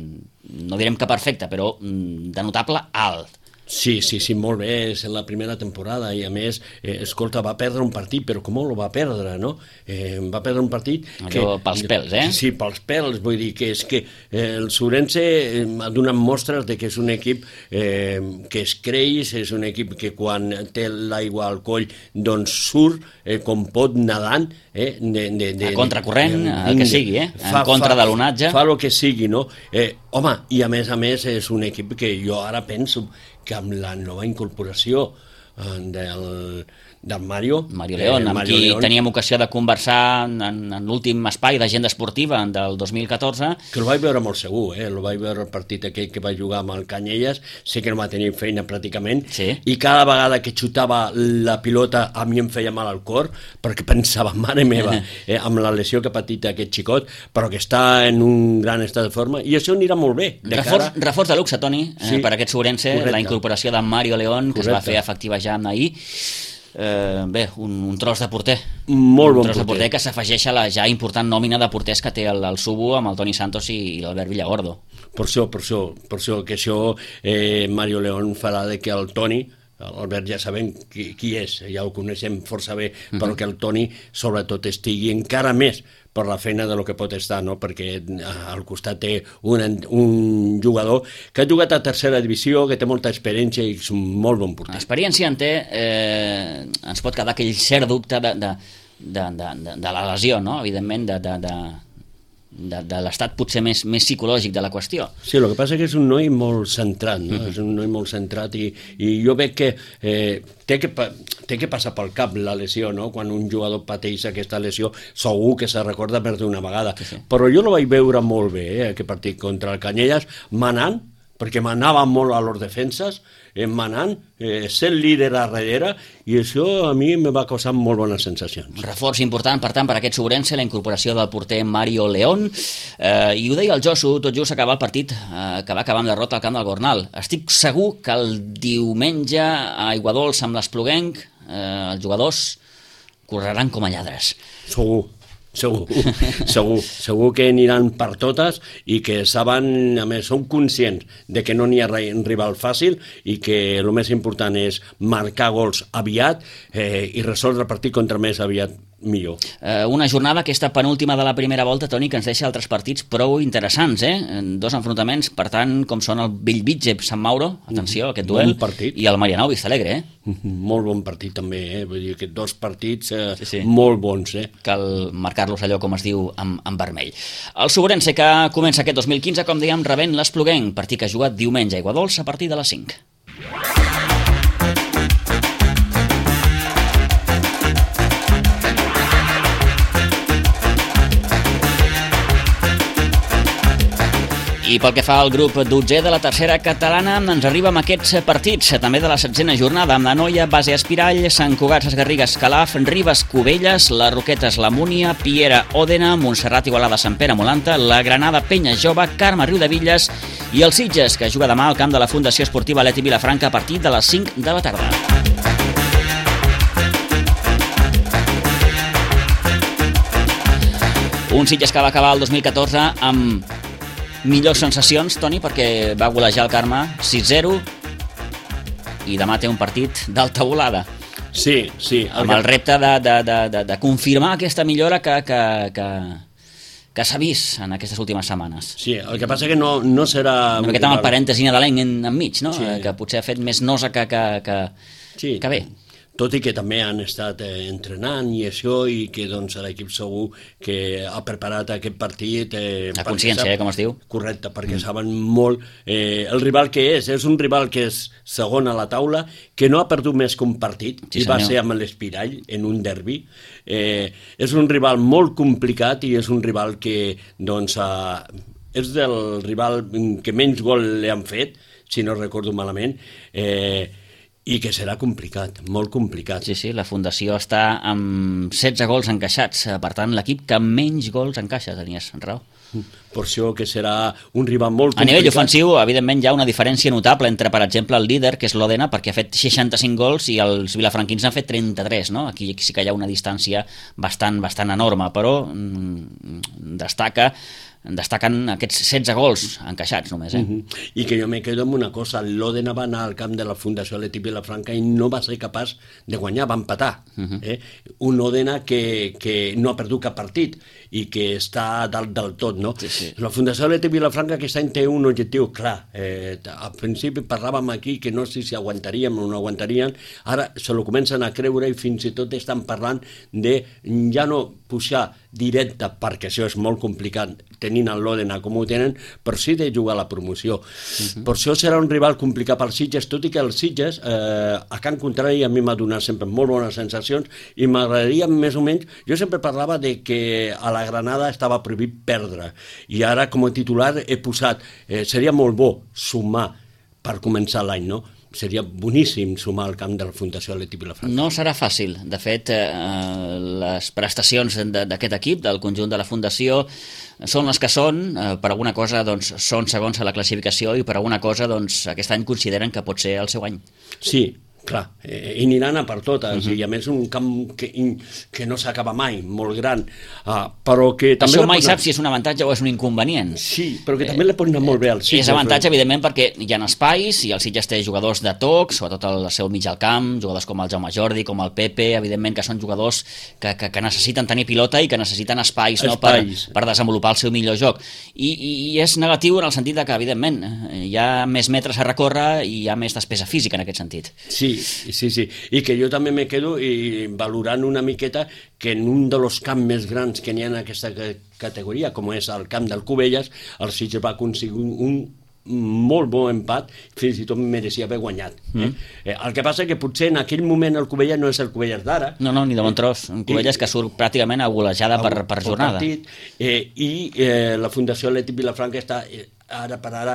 no direm que perfecte, però de notable alt. Sí, sí, sí, molt bé, és la primera temporada i a més, eh, escolta, va perdre un partit, però com el va perdre, no? Eh, va perdre un partit... Allò que, pels pèls, eh? Sí, pels pèls, vull dir que és que eh, el Sobrense eh, ha donat mostres de que és un equip eh, que es creix, és un equip que quan té l'aigua al coll doncs surt eh, com pot nedant, eh, de, de, de, a contracorrent, de, el que sigui, eh? En fa, contra fa, de l'onatge. Fa el que sigui, no? Eh, home, i a més a més és un equip que jo ara penso que amb la nova incorporació eh, del, del Mario... Mario León, eh, amb Mario qui León, teníem ocasió de conversar en, en l'últim espai d'agenda esportiva del dos mil catorze. Que el vaig veure molt segur, eh? El vaig veure el partit aquell que va jugar amb el Canyelles, sé que no va tenir feina pràcticament, sí. I cada vegada que xutava la pilota a mi em feia mal al cor, perquè pensava, mare meva, eh, amb la lesió que ha patit aquest xicot, però que està en un gran estat de forma, i això anirà molt bé. De reforç, cara... reforç de luxe, Toni, eh, sí. Per aquest Sobrense, correcte. La incorporació de Mario León, que correcte. Es va fer efectiva ja ahir. Eh, bé, un, un tros de porter molt bon un tros porter. de porter que s'afegeix a la ja important nòmina de porters que té el, el Subo amb el Toni Santos i, i l'Albert Villagordo. Per això, per això, per això que això eh, Mario León farà de que el Toni, l'Albert ja sabem qui, qui és, ja ho coneixem força bé, uh-huh. Però que el Toni sobretot estigui encara més per la feina de lo que pot estar, no? Perquè al costat té un, un jugador que ha jugat a tercera divisió, que té molta experiència i és un molt bon porter. Experiència en té, eh, ens pot quedar aquell cert dubte de, de, de, de, de, de la lesió, no? Evidentment, de, de, de, de, de l'estat potser més, més psicològic de la qüestió. Sí, el que passa que és un noi molt centrat, no? Uh-huh. És un noi molt centrat i, i jo veig que, eh, té que té que passar pel cap la lesió, no? Quan un jugador pateix aquesta lesió, segur que se recorda més d'una vegada. Sí, sí. Però jo lo vaig veure molt bé, eh, aquest partit contra el Canyelles, manant, perquè manava molt a les defenses, eh, manant, eh, sent líder a darrere, i això a mi me va causar molt bones sensacions. Reforç important, per tant, per aquest Sobrense, la incorporació del porter Mario León, eh, i ho deia el Josu, tot just acabar el partit, eh, que va acabar amb derrota al camp del Gornal. Estic segur que el diumenge a Aiguadols amb l'Espluguenc, eh, els jugadors correran com a lladres. Segur. Segur, segur, segur que aniran per totes i que saben, a més, són conscients de que no n'hi ha rival fàcil i que el més important és marcar gols aviat eh, i resoldre el partit contra més aviat millor. Eh, una jornada, aquesta penúltima de la primera volta, Toni, que ens deixa altres partits prou interessants, eh? Dos enfrontaments, per tant, com són el Bellvitge Sant Mauro, atenció, aquest duel, bon partit. I el Marianao Vistalegre, eh? Molt bon partit també, eh? Vull dir que dos partits eh, sí, sí. molt bons, eh? Cal marcar-los allò, com es diu, amb, amb vermell. El Sobrense, que comença aquest dos mil quinze, com dèiem, rebent l'Espluguenc, partit que ha jugat diumenge a Aiguadols a partir de les cinc. I pel que fa al grup dotzè de la tercera catalana, ens arriba amb aquests partits, també de la setzena jornada, amb la Noia, Base Espirall, Sant Cugat, Ses Garrigues, Calaf, Ribes, Cubelles, les Roquetes, la Múnia, Piera, Òdena, Montserrat, Igualada, Sant Pere, Molanta, la Granada, Penya, Jove, Carme, Riudevilles i el Sitges, que juga demà al camp de la Fundació Esportiva Leti Vilafranca a partir de les cinc de la tarda. Un Sitges que va acabar el dos mil catorze amb millors sensacions, Toni, perquè va golejar el Carme sis zero i demà té un partit d'alta volada. Sí, sí. El amb el repte de, de, de, de, de confirmar aquesta millora que, que, que, que s'ha vist en aquestes últimes setmanes. Sí, el que passa que no, no serà... Una miqueta amb el parèntesi nadalenc en, enmig, no? Sí. Que potser ha fet més nosa que, que, que, sí. que bé. Tot i que també han estat eh, entrenant i això, i que doncs l'equip segur que ha preparat aquest partit... Eh, a consciència, sap, eh, com es diu. Correcte, perquè mm. saben molt eh, el rival que és. És un rival que és segon a la taula, que no ha perdut més que un partit, sí, i va ser amb l'Espirall en un derbi. Eh, és un rival molt complicat i és un rival que, doncs, eh, és del rival que menys gol li han fet, si no recordo malament, eh, i que serà complicat, molt complicat. Sí, sí, la Fundació està amb setze gols encaixats, per tant l'equip que menys gols encaixa, tenies raó. Per això que serà un rival molt complicat. A nivell ofensiu, evidentment, hi ha una diferència notable entre, per exemple, el líder, que és l'Òdena, perquè ha fet seixanta-cinc gols i els vilafranquins han fet trenta-tres, no? Aquí sí que hi ha una distància bastant, bastant enorme, però mm, destaca destaquen aquests setze gols encaixats només, eh? Uh-huh. I que jo me quedo amb una cosa, l'Òdena va anar al camp de la Fundació Leti Vilafranca i no va ser capaç de guanyar, va empatar. Uh-huh. eh? Un Òdena que, que no ha perdut cap partit i que està dalt del tot, no? Sí, sí. La Fundació Leti Vilafranca aquest any té un objectiu clar. Eh, al principi parlàvem aquí que no sé si aguantaríem o no aguantaríem, ara se lo comencen a creure i fins i tot estan parlant de ja no pujar directe, perquè això és molt complicat tenint el l'Òdena com ho tenen, però sí de jugar a la promoció. Uh-huh. Per això serà un rival complicat per Sitges, tot i que el Sitges, eh, a Can Contrari, a mi m'ha donat sempre molt bones sensacions i m'agradaria més o menys... Jo sempre parlava de que a la Granada estava prohibit perdre i ara com a titular he posat... Eh, seria molt bo sumar per començar l'any, no? Seria boníssim sumar al camp de la Fundació Leti Vilafranca. No serà fàcil. De fet, eh, les prestacions d'aquest equip, del conjunt de la Fundació, són les que són. Eh, per alguna cosa doncs, són segons a la classificació i per alguna cosa doncs, aquest any consideren que pot ser el seu any. Sí, clar, eh, i aniran a per totes, uh-huh. i a més un camp que, que no s'acaba mai, molt gran, uh, però que també... Això mai saps si és un avantatge o és un inconvenient. Sí, però que també eh, li pot anar molt bé al Sitges. És avantatge, però... evidentment, perquè hi ha espais i el Sitges té jugadors de tocs, sobretot al seu mig al camp, jugadors com el Jaume Jordi, com el Pepe, evidentment que són jugadors que, que, que necessiten tenir pilota i que necessiten espais, no, per, per desenvolupar el seu millor joc. I, i, I és negatiu en el sentit de que, evidentment, hi ha més metres a recórrer i hi ha més despesa física en aquest sentit. Sí, sí, sí, i que jo també me quedo i valorant una miqueta que en un dels camps més grans que n'hi ha en aquesta categoria, com és el camp del Cubelles, el Sitges va aconseguir un, un molt bon empat, fins i tot mereixia haver guanyat. Eh? Mm. Eh, el que passa que potser en aquell moment el Cubelles no és el Cubelles d'ara. No, no, ni de bon tros. Un Cubelles I, que surt pràcticament a golejada per, per jornada. Partit, eh, I eh, la Fundació Leti Vilafranca està eh, ara per ara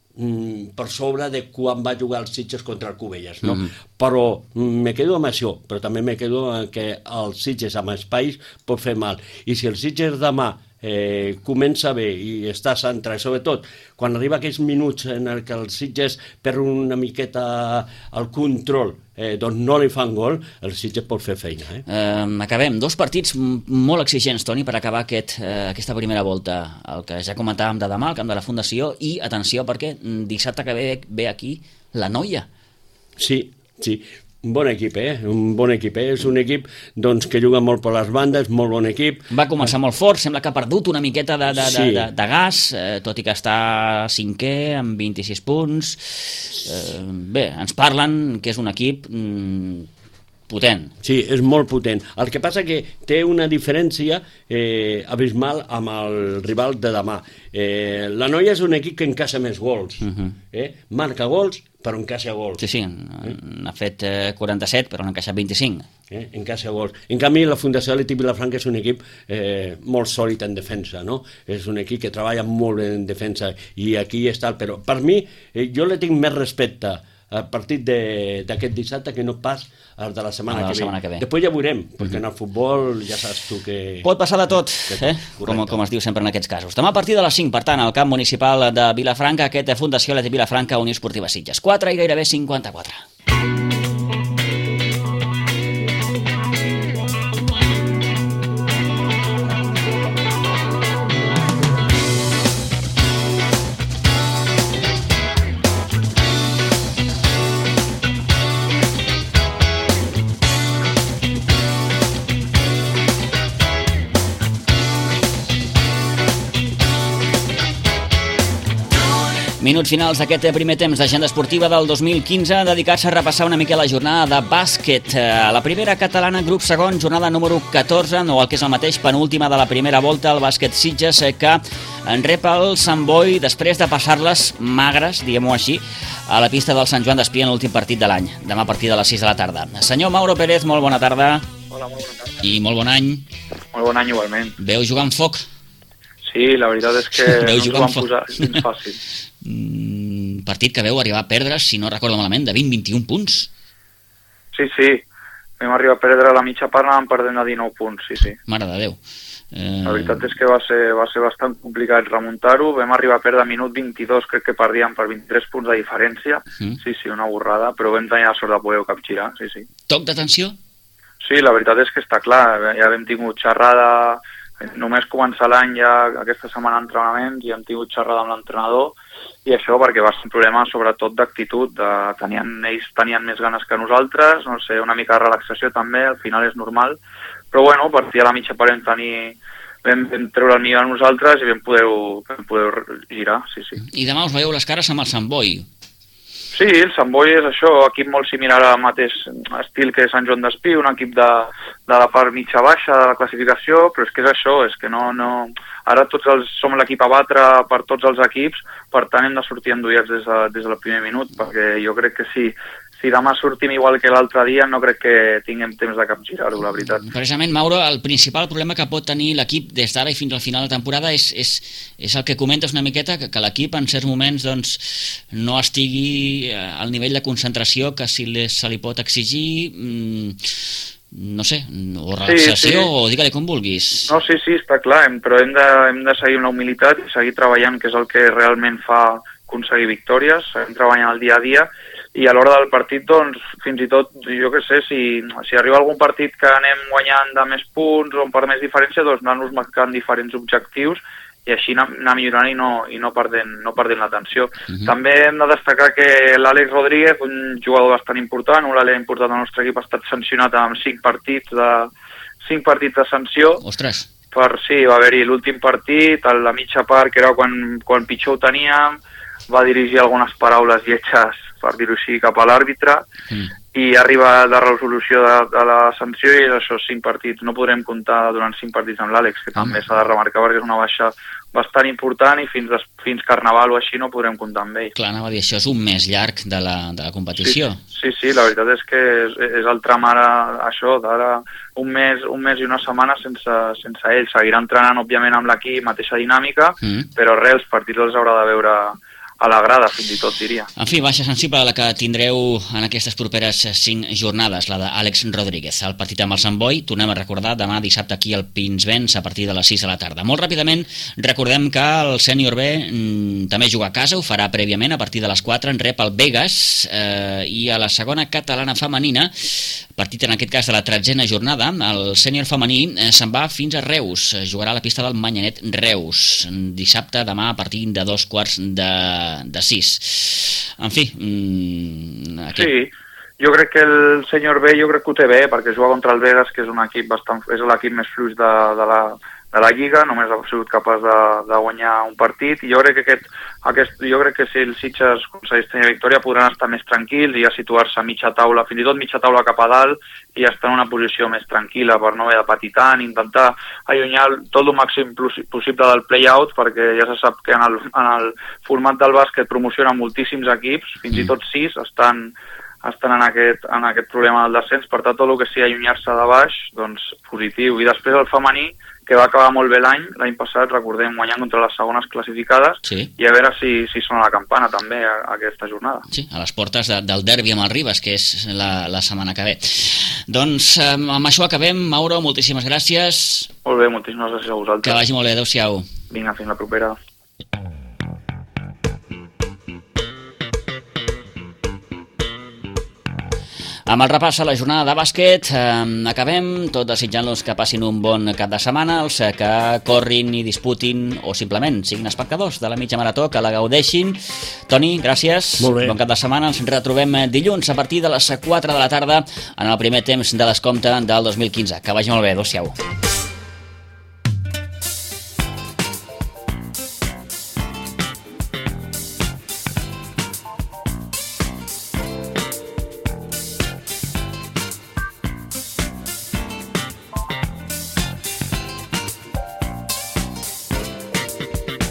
per sobre de quan va jugar els Sitges contra el Cubelles, no? Mm-hmm. Però me quedo amb això, però també me quedo amb que el Sitges amb espais pot fer mal, i si el Sitges demà eh, comença bé i està centrat, sobretot quan arriba aquells minuts en el que el Sitges perd una miqueta el control, eh, doncs no li fan gol, el Sitges pot fer feina. Eh? Eh, acabem. Dos partits molt exigents, Toni, per acabar aquest, eh, aquesta primera volta. El que ja comentàvem de demà, el camp de la Fundació, i atenció perquè dissabte que ve, ve aquí la Noia. Sí, sí. Un bon equip, eh? Un bon equip, eh? És un equip doncs, que juga molt per les bandes, molt bon equip. Va començar molt fort, sembla que ha perdut una miqueta de, de, Sí. de, de, de gas, eh, tot i que està cinquè amb vint-i-sis punts. Eh, bé, ens parlen que és un equip mm, potent. Sí, és molt potent. El que passa que té una diferència eh, abismal amb el rival de demà. Eh, la Noia és un equip que encaixa més gols. Uh-huh. eh? Marca gols, però encaixa gols. Sí, sí, n'ha fet eh, quaranta-set, però n'ha encaixat vint-i-cinc. Eh? Encaixa gols. En canvi, la Fundació Atlètic Vilafranca és un equip eh, molt sòlid en defensa, no? És un equip que treballa molt bé en defensa i aquí està el però. Per mi, eh, jo le tinc més respecte al partit d'aquest dissabte que no pas al de la setmana, Ah, de la que, setmana ve. que ve. Després ja veurem, perquè en el futbol ja saps tu que... Pot passar de tot, Que- eh? com, correcte. com es diu sempre en aquests casos. Demà a partir de les cinc, per tant, al camp municipal de Vilafranca, aquest de Fundació Atlètic Vilafranca, Unió Esportiva Sitges. quatre i gairebé cinquanta-quatre. Minuts finals d'aquest primer temps d'agenda esportiva del dos mil quinze, dedicats a repassar una mica la jornada de bàsquet. A la primera catalana, grup segon, jornada número catorze, no el que és el mateix, penúltima de la primera volta, el bàsquet Sitges, que en rep el Sant Boi després de passar-les magres, diguem-ho així, a la pista del Sant Joan d'Espí en l'últim partit de l'any, demà a partir de les sis de la tarda. Senyor Mauro Pérez, molt bona tarda. Hola, molt bona tarda. I molt bon any. Molt bon any igualment. Veu jugar amb foc? Sí, la veritat és que Deu no ens ho jugar van amb foc. posar gens fàcil. Mm, partit que veu arribar a perdre, si no recordo malament, de vint a vint i un punts. Sí, sí, vam arribar a perdre la mitja part, anàvem perdent a dinou punts, sí, sí. Mare de Déu. Eh, La veritat és que va ser, va ser bastant complicat remuntar-ho, vam arribar a perdre a minut vint-i-dos, crec que perdíem per vint-i-tres punts de diferència, Mm. sí, sí, una borrada, però vam tenir la sort de poder-ho capgirar, sí, sí. Toc d'atenció? Sí, la veritat és que està clar, ja hem tingut xerrada, només començar l'any ja aquesta setmana d'entrenaments i hem tingut xerrada amb l'entrenador i això perquè va ser un problema sobretot d'actitud, de, tenien, ells tenien més ganes que nosaltres, no sé, una mica de relaxació també, al final és normal, però bueno, a partir de la mitja part vam tenir, vam, vam treure el millor a nosaltres i vam poder-ho vam poder girar, sí, sí. I demà us veieu les cares amb el Sant Boi. Sí, el Sant Boi és això, equip molt similar al mateix estil que Sant Joan d'Espí, un equip de, de la part mitja-baixa de la classificació, però és que és això, és que no... no... Ara tots els, som l'equip a batre per tots els equips, per tant hem de sortir enduiats des, de, des del primer minut, perquè jo crec que si, si demà sortim igual que l'altre dia no crec que tinguem temps de capgirar-ho, la veritat. Precisament, Mauro, el principal problema que pot tenir l'equip des d'ara i fins al final de temporada és, és, és el que comentes una miqueta, que, que l'equip en certs moments doncs, no estigui al nivell de concentració que si li, se li pot exigir... Mmm, no sé, o relaxació, sí, sí. o digue-li com vulguis. No, sí, sí, està clar, hem, però hem de, hem de seguir amb la humilitat i seguir treballant, que és el que realment fa aconseguir victòries, seguim treballant el dia a dia, i a l'hora del partit, doncs, fins i tot, jo què sé, si, si arriba algun partit que anem guanyant de més punts o per més diferència, doncs anar-nos marcant diferents objectius i així anar, anar millorant i no, i no perdent, no perdent l'atenció. Uh-huh. També hem de destacar que l'Àlex Rodríguez, un jugador bastant important, un l'Àlex important del nostre equip, ha estat sancionat amb cinc partits de, cinc partits de sanció. Ostres! Per, sí, va haver-hi l'últim partit, a la mitja part, que era quan, quan pitjor ho teníem, va dirigir algunes paraules lletges, per dir-ho així, cap a l'àrbitre, mm. i arriba la resolució de, de la sanció i és això, cinc partits. No podrem comptar durant cinc partits amb l'Àlex, que mm. també s'ha de remarcar perquè és una baixa bastant important i fins, des, fins Carnaval o així no podrem comptar amb ell. Clar, anava a dir, això és un mes llarg de la, de la competició. Sí, sí, sí, la veritat és que és, és el tram ara, això, d'ara un mes, un mes i una setmana sense, sense ell. Seguirà entrenant, òbviament, amb l'equip, mateixa dinàmica, mm. però res, els partits els haurà de veure a la grada, fins i tot, diria. En fi, baixa sensible la que tindreu en aquestes properes cinc jornades, la d'Àlex Rodríguez. El partit amb el Sant Boi, tornem a recordar, demà dissabte aquí al Pinsbens a partir de les sis de la tarda. Molt ràpidament, recordem que el sènior B mm, també juga a casa, ho farà prèviament a partir de les quatre, en rep el Vegas, eh, i a la segona catalana femenina, partit en aquest cas de la tretzena jornada, el sènior femení eh, se'n va fins a Reus, jugarà a la pista del Manyanet Reus, dissabte, demà a partir de dos quarts de de sis. En fi... Mmm, aquest... Sí, jo crec que el senyor B jo crec que ho té bé, perquè juga contra el Vegas, que és un equip bastant, és l'equip més fluix de, de, la, de la Lliga, només ha sigut capaç de, de guanyar un partit, i jo crec que aquest, aquest jo crec que si el Sitges aconsegueix tenir victòria podran estar més tranquils i ja situar-se a mitja taula, fins i tot mitja taula cap a dalt, i estar en una posició més tranquil·la per no haver de patir tant, intentar allunyar tot el màxim possible del play-out, perquè ja se sap que en el, en el format del bàsquet promociona moltíssims equips, fins i tot sis estan estan en aquest, en aquest problema del descens, per tant, tot el que sigui allunyar-se de baix, doncs, positiu. I després el femení, que va acabar molt bé l'any, l'any passat, recordem, guanyant contra les segones classificades, sí. I a veure si, si sona la campana també a, a aquesta jornada. Sí, a les portes de, del derbi amb el Ribes, que és la, la setmana que ve. Doncs amb això acabem. Mauro, moltíssimes gràcies. Molt bé, moltíssimes gràcies a vosaltres. Que vagi molt bé, adeu-siau. Vinga, fins la propera. Amb el repàs a la jornada de bàsquet eh, acabem tot desitjant-los que passin un bon cap de setmana, els que corrin i disputin o simplement siguin espectadors de la mitja marató, que la gaudeixin. Toni, gràcies. Molt bé. Bon cap de setmana. Ens retrobem dilluns a partir de les quatre de la tarda en el primer temps de descompte del dos mil quinze. Que vagi molt bé. Adéu-siau.